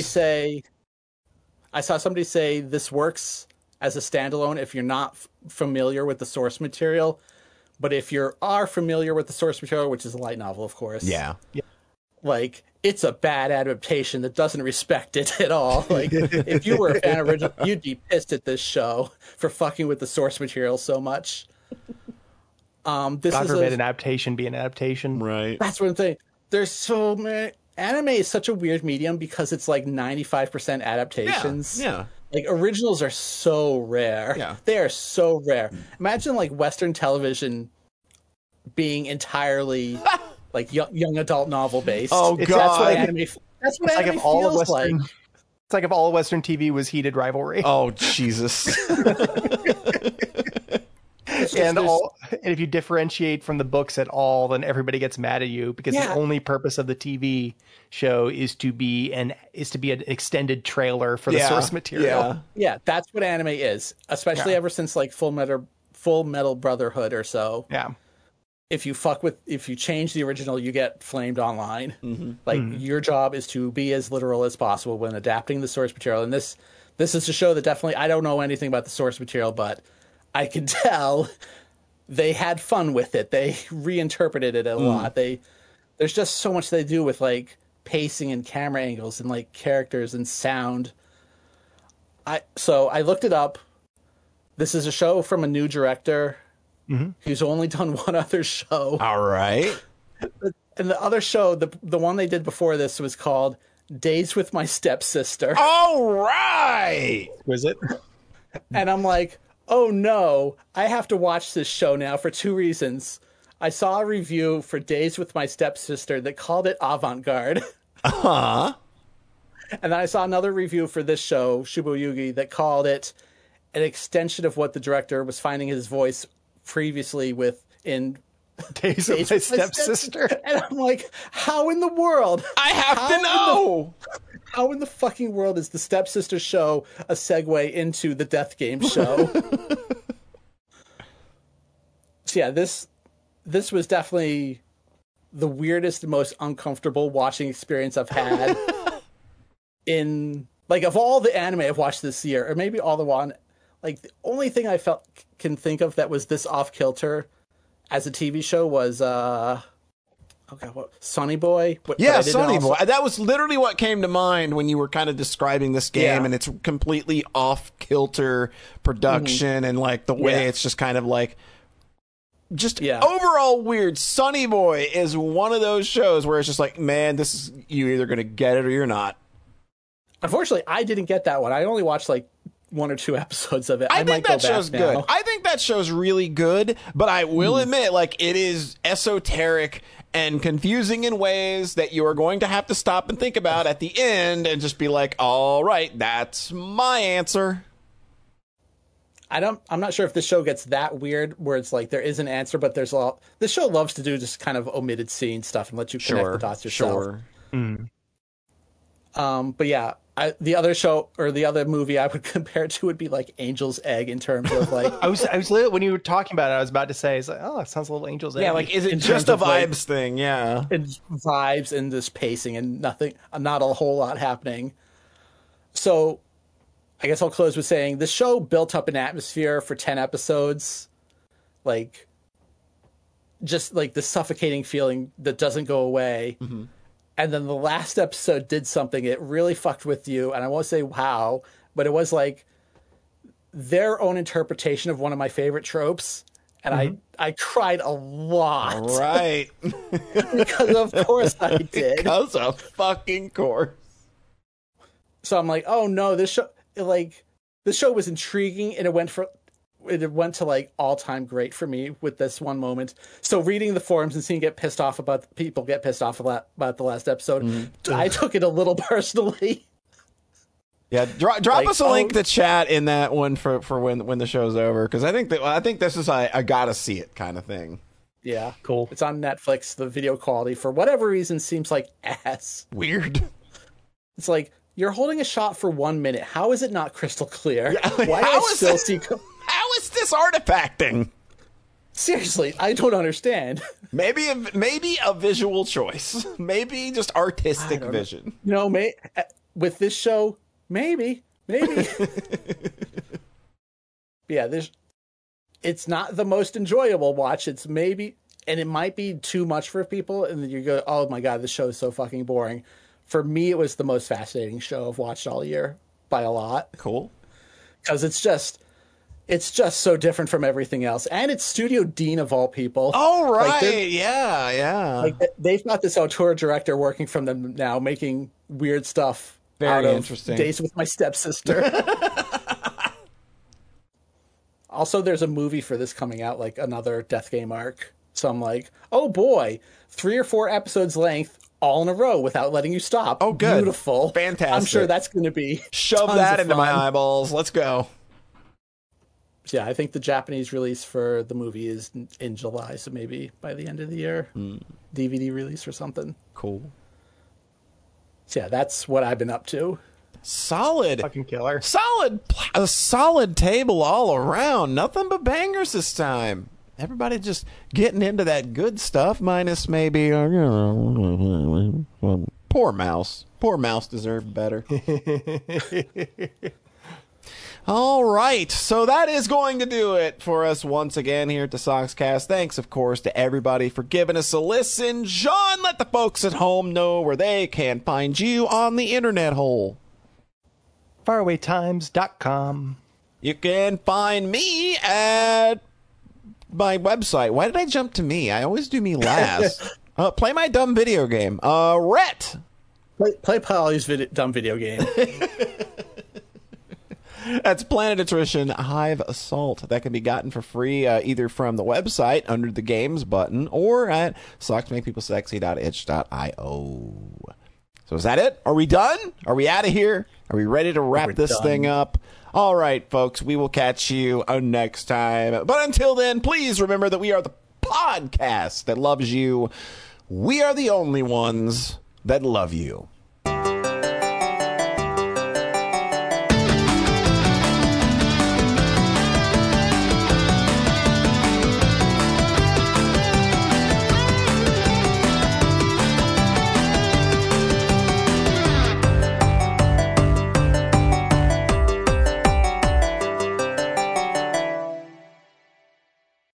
[SPEAKER 3] say this works as a standalone if you're not familiar with the source material. But if you are familiar with the source material, which is a light novel, of course.
[SPEAKER 2] Yeah.
[SPEAKER 3] Like, it's a bad adaptation that doesn't respect it at all. Like, if you were a fan of original, you'd be pissed at this show for fucking with the source material so much.
[SPEAKER 1] God forbid an adaptation be an adaptation.
[SPEAKER 2] Right.
[SPEAKER 3] That's one thing. There's so many. Anime is such a weird medium because it's like 95% adaptations.
[SPEAKER 2] Yeah.
[SPEAKER 3] Like, originals are so rare.
[SPEAKER 2] Yeah.
[SPEAKER 3] They are so rare. Imagine like Western television being entirely like young adult novel based.
[SPEAKER 2] Oh, God.
[SPEAKER 3] That's what anime
[SPEAKER 1] It's like if all of
[SPEAKER 3] feels
[SPEAKER 1] Western,
[SPEAKER 3] like.
[SPEAKER 1] It's like if all Western TV was heated rivalry.
[SPEAKER 2] Oh, Jesus.
[SPEAKER 1] And if you differentiate from the books at all, then everybody gets mad at you because the only purpose of the TV show is to be an extended trailer for the source material.
[SPEAKER 3] Yeah, that's what anime is, especially ever since like Full Metal Brotherhood or so.
[SPEAKER 1] Yeah.
[SPEAKER 3] If you change the original, you get flamed online. Mm-hmm. Your job is to be as literal as possible when adapting the source material. And this is a show that definitely, I don't know anything about the source material, but I can tell they had fun with it. They reinterpreted it a lot. There's just so much they do with like pacing and camera angles and like characters and sound. So I looked it up. This is a show from a new director who's only done one other show.
[SPEAKER 2] All right.
[SPEAKER 3] And the other show, the one they did before this, was called Days with My Stepsister.
[SPEAKER 2] All right.
[SPEAKER 1] Was it?
[SPEAKER 3] And I'm like, oh no, I have to watch this show now for two reasons. I saw a review for Days with My Stepsister that called it avant-garde.
[SPEAKER 2] Uh-huh.
[SPEAKER 3] And then I saw another review for this show, Shubuyugi, that called it an extension of what the director was finding his voice previously in
[SPEAKER 1] Days with My Stepsister.
[SPEAKER 3] And I'm like, how in the world?
[SPEAKER 2] I have to know.
[SPEAKER 3] How in the fucking world is the Stepsister show a segue into the Death Game show? So yeah, this was definitely the weirdest and most uncomfortable watching experience I've had in, like, of all the anime I've watched this year, or maybe all the one, like, the only thing I can think of that was this off kilter as a TV show was Sonny Boy.
[SPEAKER 2] Sonny Boy. That was literally what came to mind when you were kind of describing this game, and it's completely off kilter production and like the way it's just kind of like overall weird. Sonny Boy is one of those shows where it's just like, man, this is, you're either going to get it or you're not.
[SPEAKER 3] Unfortunately, I didn't get that one. I only watched like one or two episodes of it.
[SPEAKER 2] I think that show's good. I think that show's really good, but I will admit, like, it is esoteric and confusing in ways that you are going to have to stop and think about at the end and just be like, all right, that's my answer.
[SPEAKER 3] I'm not sure if this show gets that weird where it's like there is an answer, but there's a lot. This show loves to do just kind of omitted scene stuff and let you connect the dots yourself. But yeah, the other show or the other movie I would compare it to would be like Angel's Egg in terms of like.
[SPEAKER 1] I was when you were talking about it, I was about to say, it's like, oh, it sounds a little Angel's Egg.
[SPEAKER 2] Yeah, like, is it just a vibes thing? Yeah,
[SPEAKER 3] it's vibes and this pacing and not a whole lot happening. So, I guess I'll close with saying the show built up an atmosphere for 10 episodes, like just like the suffocating feeling that doesn't go away. And then the last episode did something. It really fucked with you. And I won't say how, but it was like their own interpretation of one of my favorite tropes. And I cried a lot.
[SPEAKER 2] All right.
[SPEAKER 3] Because of course I did.
[SPEAKER 2] Because of fucking course.
[SPEAKER 3] So I'm like, oh no, this show was intriguing and it went to like all-time great for me with this one moment. So reading the forums and seeing people get pissed off about the last episode, I took it a little personally.
[SPEAKER 2] Yeah, drop like, us a link to chat in that one for when the show's over, because I think this is I gotta see it kind of thing.
[SPEAKER 3] Yeah, cool. It's on Netflix. The video quality for whatever reason seems like ass.
[SPEAKER 2] Weird.
[SPEAKER 3] It's like you're holding a shot for 1 minute. How is it not crystal clear?
[SPEAKER 2] Yeah, like,
[SPEAKER 3] why do I still see?
[SPEAKER 2] How is this artifacting?
[SPEAKER 3] Seriously, I don't understand.
[SPEAKER 2] Maybe a visual choice. Maybe just artistic vision.
[SPEAKER 3] With this show, maybe. Yeah, it's not the most enjoyable watch. It's maybe, and it might be too much for people. And then you go, oh my God, this show is so fucking boring. For me, it was the most fascinating show I've watched all year by a lot.
[SPEAKER 2] Cool.
[SPEAKER 3] Because it's just so different from everything else. And it's Studio Dean of all people.
[SPEAKER 2] Oh, right. Like yeah.
[SPEAKER 3] Like they've got this auteur director working from them now, making weird stuff.
[SPEAKER 2] Very interesting.
[SPEAKER 3] Days with My Stepsister. Also, there's a movie for this coming out, like another Death Game arc. So I'm like, oh boy, 3 or 4 episodes length, all in a row without letting you stop.
[SPEAKER 2] Oh, good.
[SPEAKER 3] Beautiful.
[SPEAKER 2] Fantastic.
[SPEAKER 3] I'm sure that's going to be
[SPEAKER 2] Shove that into my eyeballs. Let's go.
[SPEAKER 3] Yeah, I think the Japanese release for the movie is in July, so maybe by the end of the year, DVD release or something.
[SPEAKER 2] Cool.
[SPEAKER 3] So yeah, that's what I've been up to.
[SPEAKER 2] Solid.
[SPEAKER 1] Fucking killer.
[SPEAKER 2] A solid table all around. Nothing but bangers this time. Everybody just getting into that good stuff, minus maybe, poor Mouse. Poor Mouse deserved better. All right, so that is going to do it for us once again here at the Soxcast. Thanks, of course, to everybody for giving us a listen. John, let the folks at home know where they can find you on the internet hole.
[SPEAKER 1] Farawaytimes.com.
[SPEAKER 2] You can find me at my website. Why did I jump to me? I always do me last. Play my dumb video game. Rhett.
[SPEAKER 3] Play Polly's dumb video game.
[SPEAKER 2] That's Planet Attrition Hive Assault. That can be gotten for free either from the website under the games button or at socksmakepeoplesexy.itch.io. So is that it? Are we done? Are we out of here? Are we ready to wrap this thing up? All right, folks, we will catch you next time. But until then, please remember that we are the podcast that loves you. We are the only ones that love you.